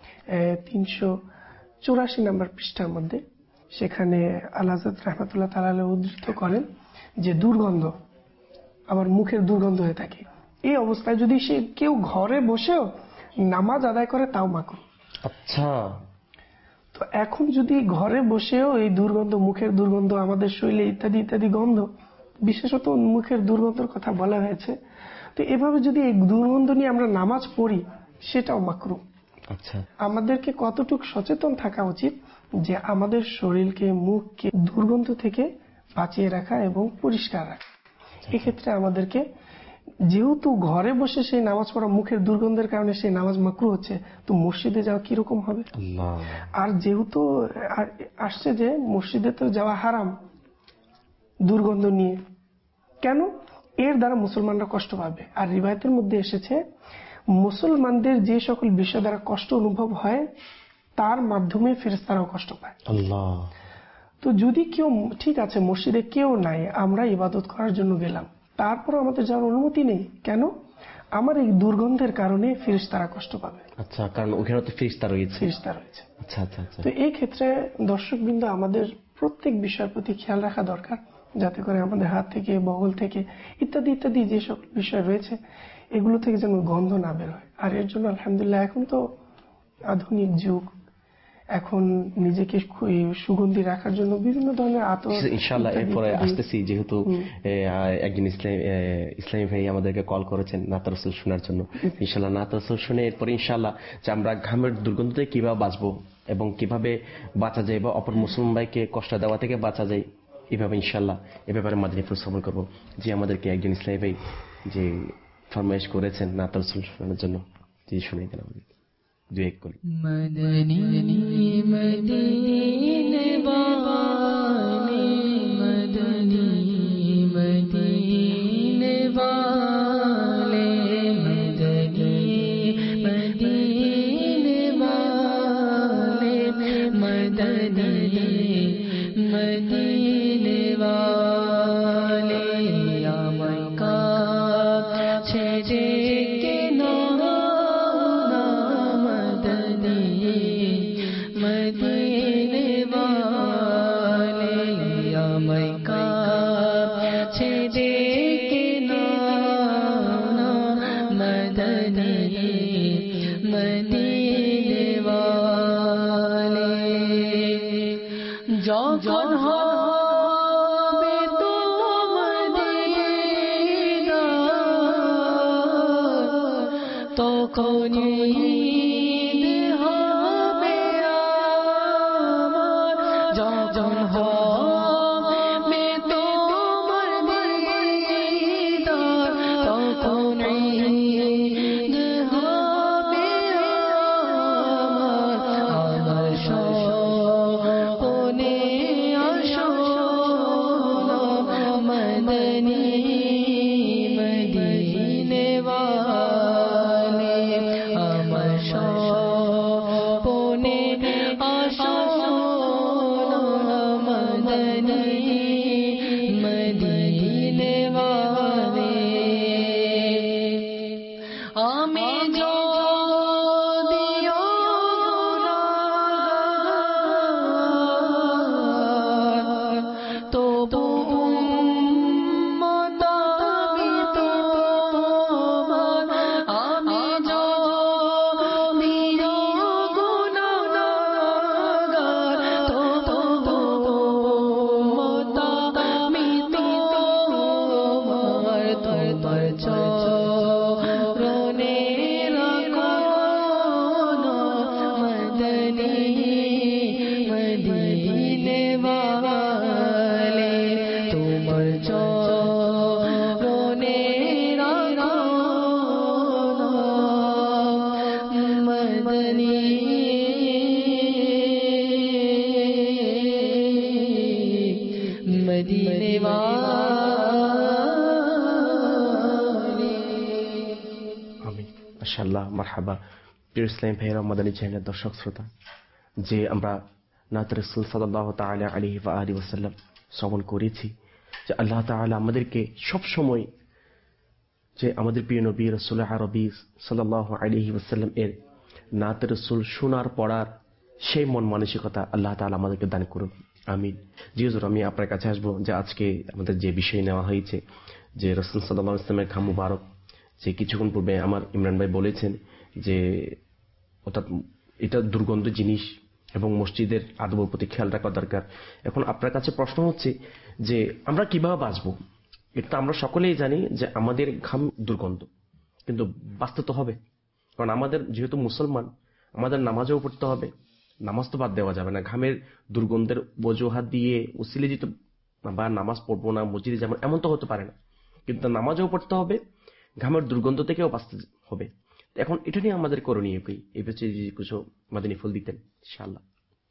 384 নম্বর পৃষ্ঠার মধ্যে, সেখানে আল্লাহ হযরত রাহমাতুল্লাহ তাআলা আলাইহি উদ্ধৃত করেন যে দুর্গন্ধ আবার মুখের দুর্গন্ধ হয়ে থাকে, এই অবস্থায় যদি সে কেউ ঘরে বসেও নামাজ আদায় করে তাও মাকরুহ।
আচ্ছা,
তো এখন যদি ঘরে বসেও এই দুর্গন্ধ, মুখের দুর্গন্ধ, আমাদের শরীরে ইত্যাদি ইত্যাদি গন্ধ, বিশেষত মুখের দুর্গন্ধের কথা বলা হয়েছে, তো এভাবে যদি এই দুর্গন্ধ নিয়ে আমরা নামাজ পড়ি সেটাও মাকরুহ।
আচ্ছা,
আমাদেরকে কতটুকু সচেতন থাকা উচিত যে আমাদের শরীরকে, মুখকে দুর্গন্ধ থেকে বাঁচিয়ে রাখা এবং পরিষ্কার রাখা। এক্ষেত্রে আমাদেরকে, যেহেতু ঘরে বসে সেই নামাজ পড়া মুখের দুর্গন্ধের কারণে সেই নামাজ মাকরুহ হচ্ছে, তো মসজিদে যাওয়া কিরকম হবে? আর যেহেতু আসছে যে মসজিদে তো যাওয়া হারাম দুর্গন্ধ নিয়ে, কেন? এর দ্বারা মুসলমানরা কষ্ট পাবে। আর রিবায়াতের মধ্যে এসেছে মুসলমানদের যে সকল বিষয় দ্বারা কষ্ট অনুভব হয় তার মাধ্যমে ফেরেশতারাও কষ্ট পায়। তো যদি কেউ, ঠিক আছে মসজিদে কেউ নাই, আমরা ইবাদত করার জন্য গেলাম, তারপর আমাদের যাওয়ার অনুমতি নেই, কেন? আমার এই দুর্গন্ধের কারণে ফেরেশতারা কষ্ট পাবে।
আচ্ছা, কারণ ওখানে তো ফেরেশতা রয়েছে।
আচ্ছা আচ্ছা আচ্ছা। তো এই ক্ষেত্রে দর্শকবৃন্দ আমাদের প্রত্যেক বিষয়ের প্রতি খেয়াল রাখা দরকার, যাতে করে আমাদের হাত থেকে, বগল থেকে ইত্যাদি ইত্যাদি যে সকল বিষয় রয়েছে এগুলো থেকে যেন গন্ধ না বের হয়। আর এর জন্য আলহামদুলিল্লাহ এখন তো আধুনিক যুগ, এখন নিজেকে সুগন্ধি রাখার জন্য বিভিন্ন ধরনের আতর,
ইনশাআল্লাহ এরপরে আসতেছি। যেহেতু একজন ইসলামী ভাই আমাদেরকে কল করেছেন নাত রাসূল শোনার জন্য, ইনশাআল্লাহ নাত রাসূল শুনে এরপরে ইনশাআল্লাহ যে আমরা ঘামের দুর্গন্ধ থেকে কিভাবে বাঁচবো এবং কিভাবে বাঁচা যায় বা অপর মুসলিম ভাইকে কষ্ট দেওয়া থেকে বাঁচা যায়, এভাবে ইনশাআল্লাহ এ ব্যাপারে মাদানী উপস্থাপন করবো। যে আমাদেরকে একজন ইসলামী ভাই যে ফরমাইশ করেছেন নাত রাসূল শোনার জন্য, যে শুনে দেন আমাদের দু এক করে।
মদনী মদিনে वाले, मदनी मदीने वाले, मदनी मदीने वाले, मदनी मदीने वाले, আমায় কাছে ডেকে নাও না, মদনী মদিনে वाले, আমায় কাছে ডেকে নাও না, মদনী মদিনে वाले। যখন হবে তোমার দিদার, তখনই হবে আমার। যখন হবে তোমার দিদার, তখনই হবে আমার স্বপনে আসো না, মদনী মদিনে वाले, আমার স্বপনে আসো না,
মাশাআল্লাহ, মারহাবা। প্রিয় ইসলাম ভাইয়েরা, মাদানী চ্যানেলের দর্শক শ্রোতা, যে আমরা নাত রাসূল সাল্লাল্লাহু তাআলা আলাইহি ওয়া আলিহি ওয়াসাল্লাম শ্রবণ করেছি, যে আল্লাহ তাআলা আমাদেরকে সব সময় যে আমাদের প্রিয় নবী রাসূল আরবি সাল্লাল্লাহু আলাইহি ওয়াসাল্লাম এর নাত রাসূল শোনার পড়ার সেই মন মানসিকতা আল্লাহ তাআলা আমাদেরকে দান করুন, আমিন। জি হুজুর, আমি আপনার কাছে আসবো যে আজকে আমাদের যে বিষয় নেওয়া হয়েছে, যে রাসূল সাল্লাল্লাহু আলাইহি ওয়াসাল্লামের খাম মুবারক, যে কিছুক্ষণ পূর্বে আমার ইমরান ভাই বলেছেন যে অর্থাৎ এটা দুর্গন্ধ জিনিস এবং মসজিদের আদবের প্রতি খেয়াল রাখা দরকার। এখন আপনার কাছে প্রশ্ন হচ্ছে যে আমরা কিভাবে বাঁচবো? এটা আমরা সকলেই জানি যে আমাদের ঘাম দুর্গন্ধ, কিন্তু বাঁচতে তো হবে, কারণ আমাদের যেহেতু মুসলমান, আমাদের নামাজও পড়তে হবে, নামাজ তো বাদ দেওয়া যাবে না। ঘামের দুর্গন্ধের অজুহাত দিয়ে উসিলে যেত বা নামাজ পড়বো না, মসজিদে যাবো, এমন তো হতে পারে না, কিন্তু নামাজও পড়তে হবে, ঘামের দুর্গন্ধ থেকেও বাঁচতে হবে। এখন এটা নিয়ে আমাদের করণীয় কি, এই বিষয়ে যদি কিছু মাদানী ফুল দিতেন ইনশাআল্লাহ।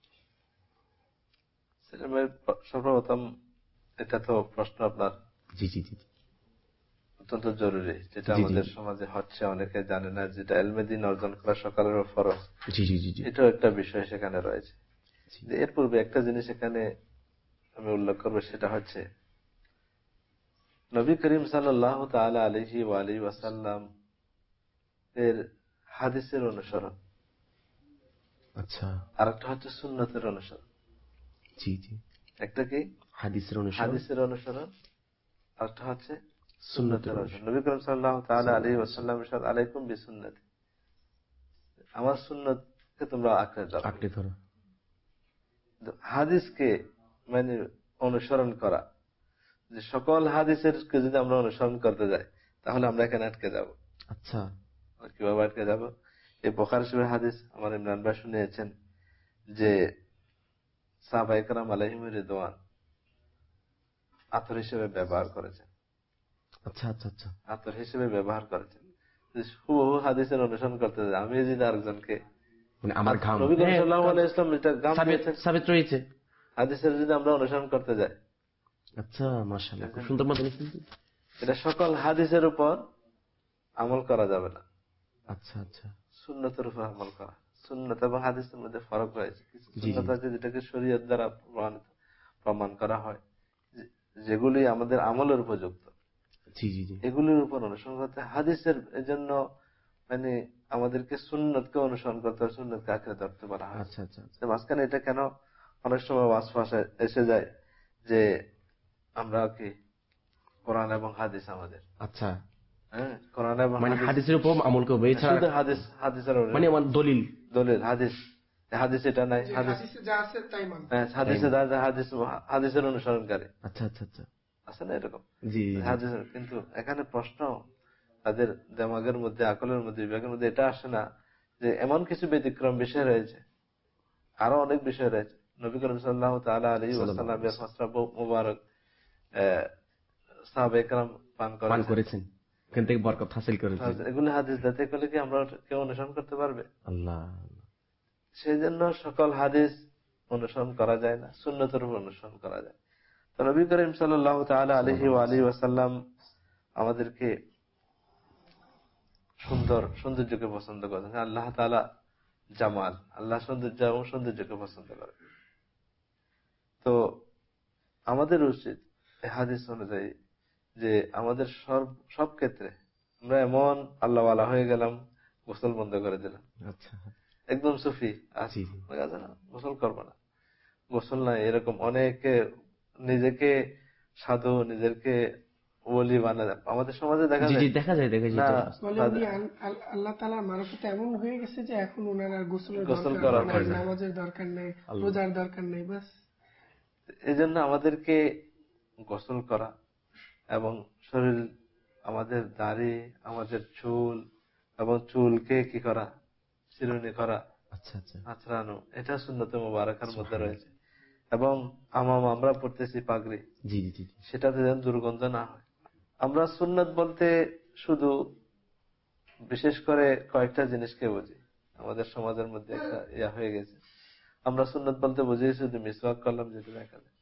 সর্বপ্রথম এটা তো প্রশ্ন আপনার
জি জি জি
অত্যন্ত জরুরি, যেটা আমাদের সমাজে হচ্ছে, অনেকে জানে না, যেটা ইলমে দ্বীন অর্জন করা সকালের ফরজ।
জি জি জি জি
এটাও একটা বিষয় সেখানে রয়েছে। এর পূর্বে একটা জিনিস এখানে আমি উল্লেখ করবো, সেটা হচ্ছে নবী করিম সাল্লাল্লাহু তাআলা আলাইহি ওয়া আলিহি ওয়াসাল্লাম এর হাদিসের অনুসরণ,
আচ্ছা,
আর একটা হচ্ছে সুন্নতের অনুসরণ।
জি জি,
একটা কি
হাদিসের
অনুসরণ, আর একটা হচ্ছে
সুন্নতের
অনুসরণ। নবী করিম সাল্লাল্লাহু তাআলা আলাইহি ওয়াসাল্লাম ইরশাদ, আলাইকুম বিসুন্নতি, আমার সুন্নতকে তোমরা আঁকড়ে ধরো। হাদিসকে মানে অনুসরণ করা, যে সকল হাদিসের যদি আমরা অনুসরণ করতে যাই তাহলে আমরা এখানে আটকে যাব।
আচ্ছা,
কিভাবে আটকে যাব? এই বুখারী শরীফের হাদিস আমার ইমরান ভাই শুনিয়েছেন যে সাহাবায়ে কেরাম আলাইহিম রিদওয়ান আতর হিসেবে ব্যবহার করেছেন।
আচ্ছা আচ্ছা আচ্ছা,
আতর হিসেবে ব্যবহার করেছেন। হুবহু হাদিসের অনুসরণ করতে যাই, আমি যদি আরেকজনকে
মানে আমার ঘাম,
নবী করিম সাল্লাল্লাহু আলাইহি ওয়াসাল্লাম এটা ঘাম দিয়েছেন,
সাবিত রয়েছে,
হাদিসের যদি আমরা অনুসরণ করতে যাই,
আচ্ছা মাশাআল্লাহ, খুব সুন্দর মাদানী ফুল।
এটা সকল হাদিসের উপর আমল করা যাবে না।
আচ্ছা আচ্ছা,
সুন্নতের উপর আমল করা। সুন্নত এবং হাদিসের মধ্যে ফারাক রয়েছে। সুন্নত আছে যেটাকে শরীয়ত দ্বারা প্রমাণ করা হয়, যেগুলি আমাদের আমলের উপযুক্ত,
জি জি জি,
এগুলির উপর অনুসরণ করতে। হাদিসের এজন্য মানে আমাদেরকে সুন্নতকে অনুসরণ করতে হবে, সুন্নতকে আঁকড়ে ধরতে বলা হয়।
আচ্ছা আচ্ছা,
মাঝখানে এটা কেন অনেক সময় ওয়াসওয়াসা এসে যায় যে আমরা কি কোরআন এবং হাদিস আমাদের,
আচ্ছা,
কোরআন এবং
মানে হাদিসের উপর আমল করবে, এছাড়া
হাদিসের
মানে আমার দলিল
হাদিস এটা নাই,
হাদিসে যা আছে তাই মানতে,
হাদিসের অনুসরণকারী।
আচ্ছা আচ্ছা আচ্ছা,
আছে না এরকম
জি,
হাদিস। কিন্তু এখানে প্রশ্ন তাদের দেমাগের মধ্যে, আকলের মধ্যে, বিবেকের মধ্যে এটা আসে না যে এমন কিছু ব্যতিক্রম বিষয় রয়েছে, আরো অনেক বিষয় রয়েছে। নবী করিম সাল্লাল্লাহু তাআলা আলাইহি ওয়াসাল্লাম এর মাসরাব মুবারক সাহাবায়ে কেরাম পান করেছেন,
এখান থেকে বরকত হাসিল করেছেন।
এগুলো হাদিস যাতে করলে কি আমরা কেউ অনুসরণ করতে পারবে?
আল্লাহ।
সেই জন্য সকল হাদিস অনুসরণ করা যায় না, সুন্নতের উপর অনুসরণ করা যায়। তো নবী করিম সাল্লাল্লাহু তাআলা আলাইহি ওয়া আলিহি ওয়াসাল্লাম আমাদেরকে সৌন্দর্যকে পছন্দ করেন। আল্লাহ তাআলা জামাল, আল্লাহ সৌন্দর্য এবং সৌন্দর্যকে পছন্দ করেন। তো আমাদের উচিত এই হাদিস অনুযায়ী যে আমাদের সব ক্ষেত্রে আমরা এমন আল্লাহওয়ালা হয়ে গেলাম, গোসল বন্ধ করে দিলাম,
আচ্ছা,
একদম সুফি আছি, গোসল করবো না, গোসল নাই, এরকম অনেকে নিজেকে সাধু, নিজেকে ওলি বানায় আমাদের সমাজে দেখা যায়।
আল্লাহ তাআলার মারফতে এমন হয়ে গেছে যে এখন ওনার আর
গোসল করার
নামাজের দরকার নেই, রোজার দরকার নেই, বাস।
এই জন্য আমাদেরকে গোসল করা এবং শরীর, আমাদের দাড়ি, আমাদের চুল এবং চুলকে কি করা, চিরুনি করা, আঁচড়ানো, এটা সুন্নতে মুবারাকার মধ্যে রয়েছে। এবং আমরা পড়তেছি পাগড়ি, সেটাতে যেন দুর্গন্ধ না হয়। আমরা সুন্নত বলতে শুধু বিশেষ করে কয়েকটা জিনিসকে বুঝি, আমাদের সমাজের মধ্যে একটা ইয়া হয়ে গেছে। আমরা সুন্নত বলতে বুঝি শুধু মিসওয়াক করলাম, যেটা দেখা যায়,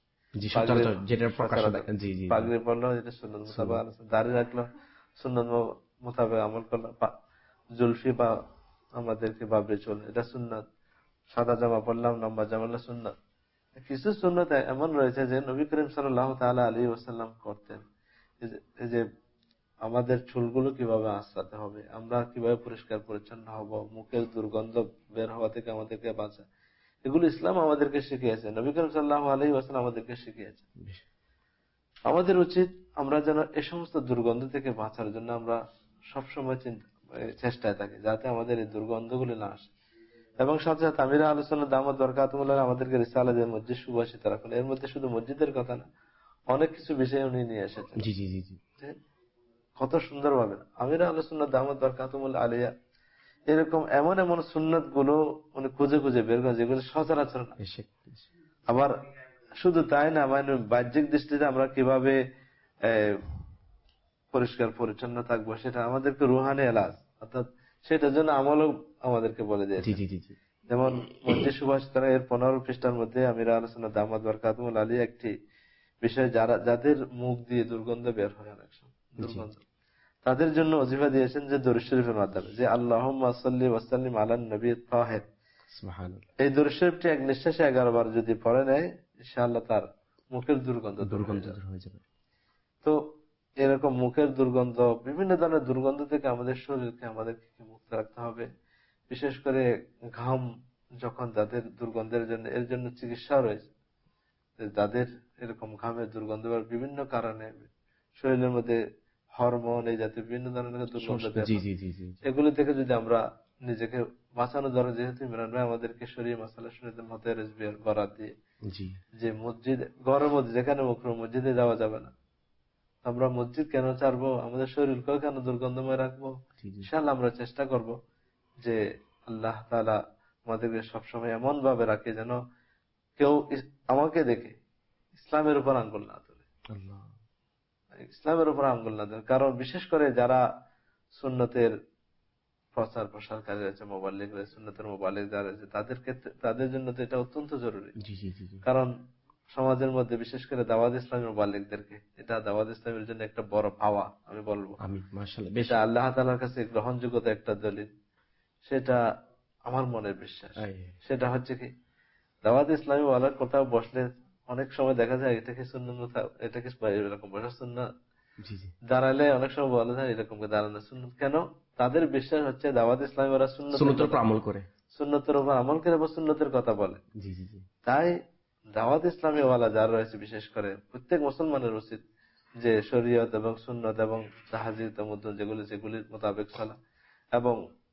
পাগড়ি পড়লো, যেটা সুন্নত মোতাবেক, দাড়ি রাখলো, সুন্নত মোতাবেক আমল করলো, জুলফি বা আমাদেরকে বাবরি চুল, এটা সুন্নাত। সাদা জামা পরলাম, লম্বা জামা সুন্নাত। কিছু সুন্নাত এমন রয়েছে যে নবী করিম সাল্লাল্লাহু তাআলা আলাইহি ওয়াসাল্লাম করতেন। এই যে আমাদের চুলগুলো কিভাবে আঁচড়াতে হবে, আমরা কিভাবে পরিষ্কার পরিচ্ছন্ন হব, মুখের দুর্গন্ধ বের হওয়া থেকে আমাদেরকে বাঁচা, এগুলো ইসলাম আমাদেরকে শিখিয়েছে, নবী করিম সাল্লাল্লাহু আলাইহি ওয়াসাল্লাম আমাদেরকে শিখিয়েছে। আমাদের উচিত আমরা যেন এই সমস্ত দুর্গন্ধ থেকে বাঁচার জন্য আমরা সবসময় চেষ্টায় থাকি, যাতে আমাদের এই দুর্গন্ধগুলি না আসে। এবং সাথে সাথে আমিরা আহলে সুন্নাত দামাত বারাকাতুহুম আমাদেরকে রিসালা দেন মসজিদ সুবাসিত রাখুন। এর মধ্যে শুধু মসজিদের কথা না, অনেক কিছু বিষয় উনি নিয়ে এসেছেন।
জি জি জি জি,
কত সুন্দর ভাবে আমিরা আহলে সুন্নাত দামাত বারাকাতুহুম আলিয়া এরকম এমন এমন সুন্নাত গুলো উনি খুঁজে খুঁজে বের করেন যেগুলো সচরাচর না। আবার শুধু তাই না, মানে বাহ্যিক দৃষ্টিতে আমরা কিভাবে পরিষ্কার পরিচ্ছন্ন থাকবো, সেটা আমাদেরকে রুহানি এলাজ, অর্থাৎ সেটার জন্য আমলও আমাদেরকে বলে দিয়েছে। যেমন মসজিদ সুভাষিতরা এর 15 পৃষ্ঠার মধ্যে আমিরা আহলে সুন্নাত দামাত বারাকাতুহুম আলিয়া একটি বিষয়, যাদের মুখ দিয়ে দুর্গন্ধ বের হয় অনেক সময়, দুর্গন্ধ, তাদের জন্য ওজিফা দিয়েছেন যে দরুদ শরীফের মাধ্যমে, যে আল্লাহুম্মা সাল্লি ওয়া সাল্লিম আলান নবী তাহির। সুবহানাল্লাহ। এই দরুদ শরীফটি এক নিঃশ্বাসে 11 বার যদি পড়ে নেয়, ইনশাআল্লাহ তার মুখের দুর্গন্ধ দূর হয়ে যাবে। তো এরকম মুখের দুর্গন্ধ, বিভিন্ন ধরনের দুর্গন্ধ থেকে আমাদের শরীরকে আমাদেরকে মুক্ত রাখতে হবে। বিশেষ করে ঘাম যখন, যাদের দুর্গন্ধের জন্য, এর জন্য চিকিৎসা রয়েছে, যাদের এরকম ঘামের দুর্গন্ধ বিভিন্ন কারণে শরীরের মধ্যে হরমোন, এই জাতীয় বিভিন্ন ধরনের দুর্গন্ধ, এগুলি থেকে যদি আমরা নিজেকে বাঁচানো দরকার। যেহেতু ইমরান ভাই আমাদেরকে শরীর মাসালা শরীরের মধ্যে রেসবিয়ার বরাত দিয়ে, যে মসজিদ ঘরের মধ্যে যেখানে মুখরো, মসজিদে যাওয়া যাবে না, আমরা মসজিদ কেন ছাড়বো, আমাদের শরীরকেও কেন দুর্গন্ধময় রাখবো। ইনশাআল্লাহ আমরা চেষ্টা করব যে আল্লাহ তাআলা আমাদেরকে সবসময় এমন ভাবে রাখে যেন কেউ আমাকে দেখে ইসলামের উপর আঙ্গুল না তোলে, ইসলামের উপর আঙ্গুল না দেন। কারণ বিশেষ করে যারা সুন্নতের প্রচার প্রসারকারী রয়েছে, মুবাল্লিগ রয়েছে, সুন্নতের মুবাল্লিগ যারা রয়েছে, তাদের ক্ষেত্রে, তাদের জন্য তো এটা অত্যন্ত জরুরি। কারণ সমাজের মধ্যে বিশেষ করে দাওয়াত ইসলামের মুবাল্লিগদেরকে, এটা দাওয়াত ইসলামের জন্য একটা বড় পাওয়া আমি বলবো। এটা আল্লাহ তাআলার কাছে গ্রহণযোগ্যতা একটা দলিল, সেটা আমার মনের বিশ্বাস। সেটা হচ্ছে কি, দাওয়াত ইসলামী ওয়ালার কোথাও বসলে অনেক সময় দেখা যায় এটাকে সুন্নাত, এটাকে এরকম বসার সুন্নাত, দাঁড়ালে অনেক সময় বলা যায় এরকম দাঁড়ানো সুন্নাত। কেন? তাদের বিশ্বাস হচ্ছে দাওয়াত ইসলামী ওরা সুন্নতের উপর আমল করে, সুন্নতের উপর আমল করে বা সুন্নতের কথা বলে। তাই দাওয়াত ইসলামী ওয়ালা যারা রয়েছে, বিশেষ করে প্রত্যেক মুসলমানের উচিত যে শরীয়ত এবং সুন্নত এবং তাহজিদ তামাদ্দুন যেগুলি, সেগুলির মোতাবেক চলা। এবং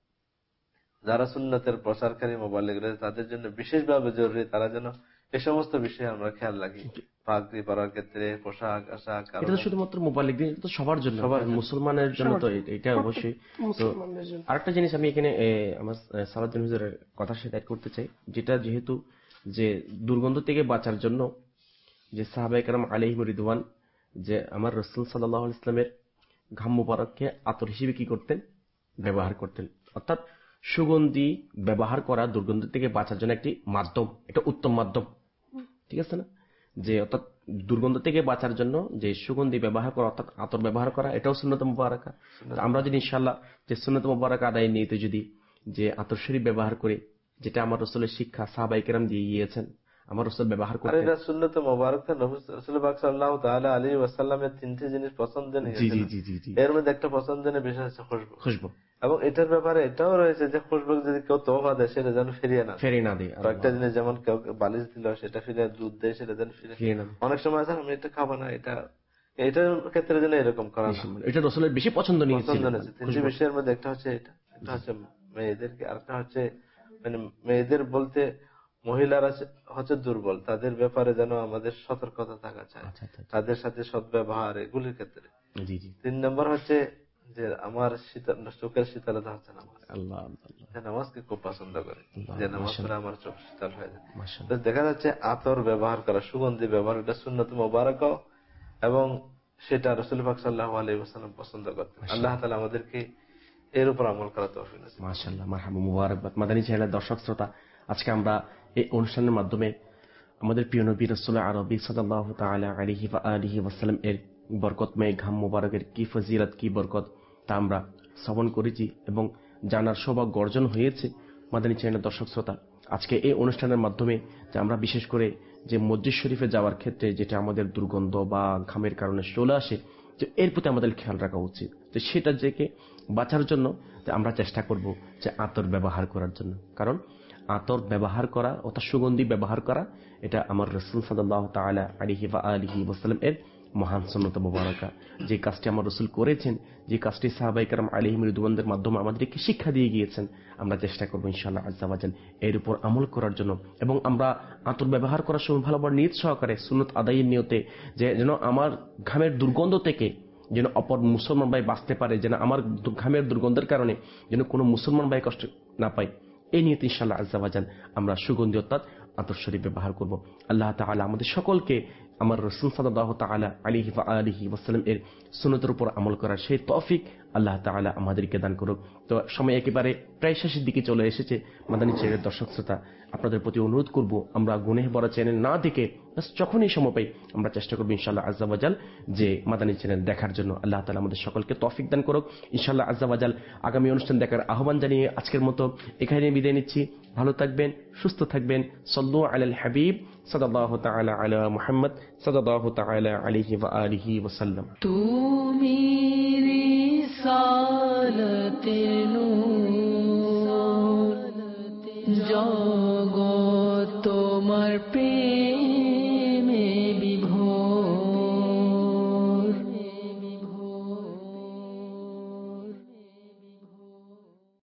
যারা সুন্নতের প্রচারকারী মুবাল্লিগ রয়েছে, তাদের জন্য বিশেষভাবে জরুরি তারা যেন এই সমস্ত বিষয়ে আমরা খেয়াল রাখি। পাগড়ি পরার ক্ষেত্রে, পোশাক আশাক,
এটা তো শুধুমাত্র মুবাল্লিগদের, এটা তো সবার জন্য, মুসলমানের জন্য তো এটা অবশ্যই। তো আরেকটা জিনিস আমি এখানে আমার সালাউদ্দিন হুজুরের কথার সাথে অ্যাড করতে চাই, যেটা যেহেতু যে দুর্গন্ধ থেকে বাঁচার জন্য যে সাহাবায়ে কেরাম আলাইহিম রিদওয়ান, যে আমার রাসূল সাল্লাল্লাহু আলাইহি ওয়াসাল্লামের ঘাম মুবারককে আতর হিসেবে কি করতেন, ব্যবহার করতেন। অর্থাৎ সুগন্ধি ব্যবহার করা দুর্গন্ধ থেকে বাঁচার জন্য একটি মাধ্যম, একটা উত্তম মাধ্যম, ঠিক আছে না? যে অর্থাৎ দুর্গন্ধ থেকে বাঁচার জন্য যে সুগন্ধি ব্যবহার করা, অর্থাৎ আতর ব্যবহার করা, এটাও সুন্নত মুবারাকা। আমরা যদি ইনশাআল্লাহ যে সুন্নত মুবারাকা আদায় নিতে যদি যে আতর শরীফ ব্যবহার করে, যেটা আমার রাসূলের শিক্ষা সাহাবায়ে কেরাম দিয়ে গিয়েছেন, আমার রাসূল ব্যবহার করতেন।
এটা সুন্নত মুবারাক, রাসূল পাক সাল্লাল্লাহু তাআলা আলাইহি ওয়াসাল্লামের 3টি জিনিস পছন্দনীয়। এর মধ্যে একটা পছন্দনীয় বিষয় হচ্ছে খুশবু। এবং এটার ব্যাপারে এটাও রয়েছে যে খুশবু যদি কেউ তোহফা দেয়, সেটা যেন ফিরিয়ে না দেয়। একটা জিনিস যেমন কেউ বালিশ দিল, সেটা ফিরিয়ে, দুধ দেয়, সেটা যেন ফিরিয়ে না। অনেক সময় আছে আমি এটা খাবো না, এটার ক্ষেত্রে যেন এরকম করা না।
এটা রাসূলের বেশি পছন্দনীয় ছিল।
3টি বিষয়ের মধ্যে একটা হচ্ছে এটা, একটা হচ্ছে মেয়েদেরকে, আরেকটা হচ্ছে মানে মেয়েদের বলতে মহিলারা হচ্ছে দুর্বল, তাদের ব্যাপারে যেন আমাদের সতর্কতা থাকা চাই, তাদের সাথে সদ্ব্যবহার, এগুলির ক্ষেত্রে। 3 নম্বর হচ্ছে যে আমার চোখের শীতলতা হচ্ছে নামাজ। নামাজকে খুব পছন্দ করে, যে নামাজ পড়ে আমার চোখ শীতল হয়ে যায়। দেখা যাচ্ছে আতর ব্যবহার করা, সুগন্ধি ব্যবহার, এটা সুন্নত মুবারাক এবং সেটা রাসূল পাক সাল্লাল্লাহু আলাইহি ওয়াসাল্লাম পছন্দ করতেন। আল্লাহ তাআলা আমাদেরকে এর উপর আমল করার তৌফিক দান করুন।
মাশাআল্লাহ, মারহাবা, মুবারকবাদ। মাদানী চ্যানেলের দর্শক শ্রোতা, আজকে আমরা এই অনুষ্ঠানের মাধ্যমে আমাদের প্রিয় নবী রাসূল আরবি সাল্লাল্লাহু তাআলা আলাইহি ওয়া আলিহি ওয়াসাল্লাম এর বরকতময় ঘাম মুবারকের কি ফজিলত, কি বরকত তা আমরা শ্রবণ করেছি এবং জানার সৌভাগ্য অর্জন হয়েছে। মাদানী চ্যানেলের দর্শক শ্রোতা, আজকে এই অনুষ্ঠানের মাধ্যমে যে আমরা বিশেষ করে যে মসজিদ শরীফে যাওয়ার ক্ষেত্রে যেটা আমাদের দুর্গন্ধ বা ঘামের কারণে চলে আসে, তো এর প্রতি আমাদের খেয়াল রাখা উচিত। তো সেটা থেকে বাঁচার জন্য আমরা চেষ্টা করব যে আতর ব্যবহার করার জন্য। কারণ আতর ব্যবহার করা অর্থাৎ সুগন্ধি ব্যবহার করা এটা আমার রাসূল সাল্লাল্লাহু তাআলা আলাইহি ওয়া আলিহি ওয়াসাল্লাম এর মহান সুন্নাত মুবারাকা। যে কাজটি আমার রাসূল করেছেন, যে কাজটি সাহাবায়ে কেরাম আলাইহিম রিদওয়ানদের মাধ্যমে আমাদেরকে শিক্ষা দিয়ে গিয়েছেন, আমরা চেষ্টা করব ইনশাআল্লাহ আজ্জা ওয়া জাল এর উপর আমল করার জন্য। এবং আমরা আতর ব্যবহার করার সময় ভালোভাবে নিয়ত সহকারে সুন্নাত আদায়ের নিয়তে যে যেন আমার ঘামের দুর্গন্ধ থেকে যেন অপর মুসলমান ভাই বাঁচতে পারে, যেন আমার ঘামের দুর্গন্ধের কারণে যেন কোনো মুসলমান ভাই কষ্ট না পায়, এই নিয়তে ইনশাআল্লাহ আজ্জা ওয়া জাল আমরা সুগন্ধি অর্থাৎ আতর শরীফ ব্যবহার করব। আল্লাহ তাআলা আমাদের সকলকে আমার রাসূল সাল্লাল্লাহু তাআলা আলাইহি ওয়া আলিহি ওয়াসাল্লাম এর সুন্নাতের উপর আমল করার সেই তৌফিক আল্লাহ তাআলা আমাদেরকে দান করুক। তো সময় একেবারে প্রায় শেষের দিকে চলে এসেছে। মাদানী চ্যানেলের দর্শক শ্রোতা, আপনাদের প্রতি অনুরোধ করব আমরা গুনাহে ভরা চ্যানেল না দেখে যখনই সময় পাই আমরা চেষ্টা করব ইনশাআল্লাহ আজ্জা ওয়া জাল যে মাদানী চ্যানেল দেখার জন্য। আল্লাহ তাআলা আমাদের সকলকে তৌফিক দান করুক ইনশাআল্লাহ আজ্জা ওয়া জাল। আগামী অনুষ্ঠান দেখার আহ্বান জানিয়ে আজকের মতো এখানে বিদায় নিচ্ছি। ভালো থাকবেন, সুস্থ থাকবেন। সাল্লু আলাল হাবিব সাল্লাল্লাহু তাআলা আলা মুহাম্মদ সাল্লাল্লাহু তাআলা আলাইহি ওয়া আলিহি ওয়াসাল্লাম।
তুমি রিসালাতে নূর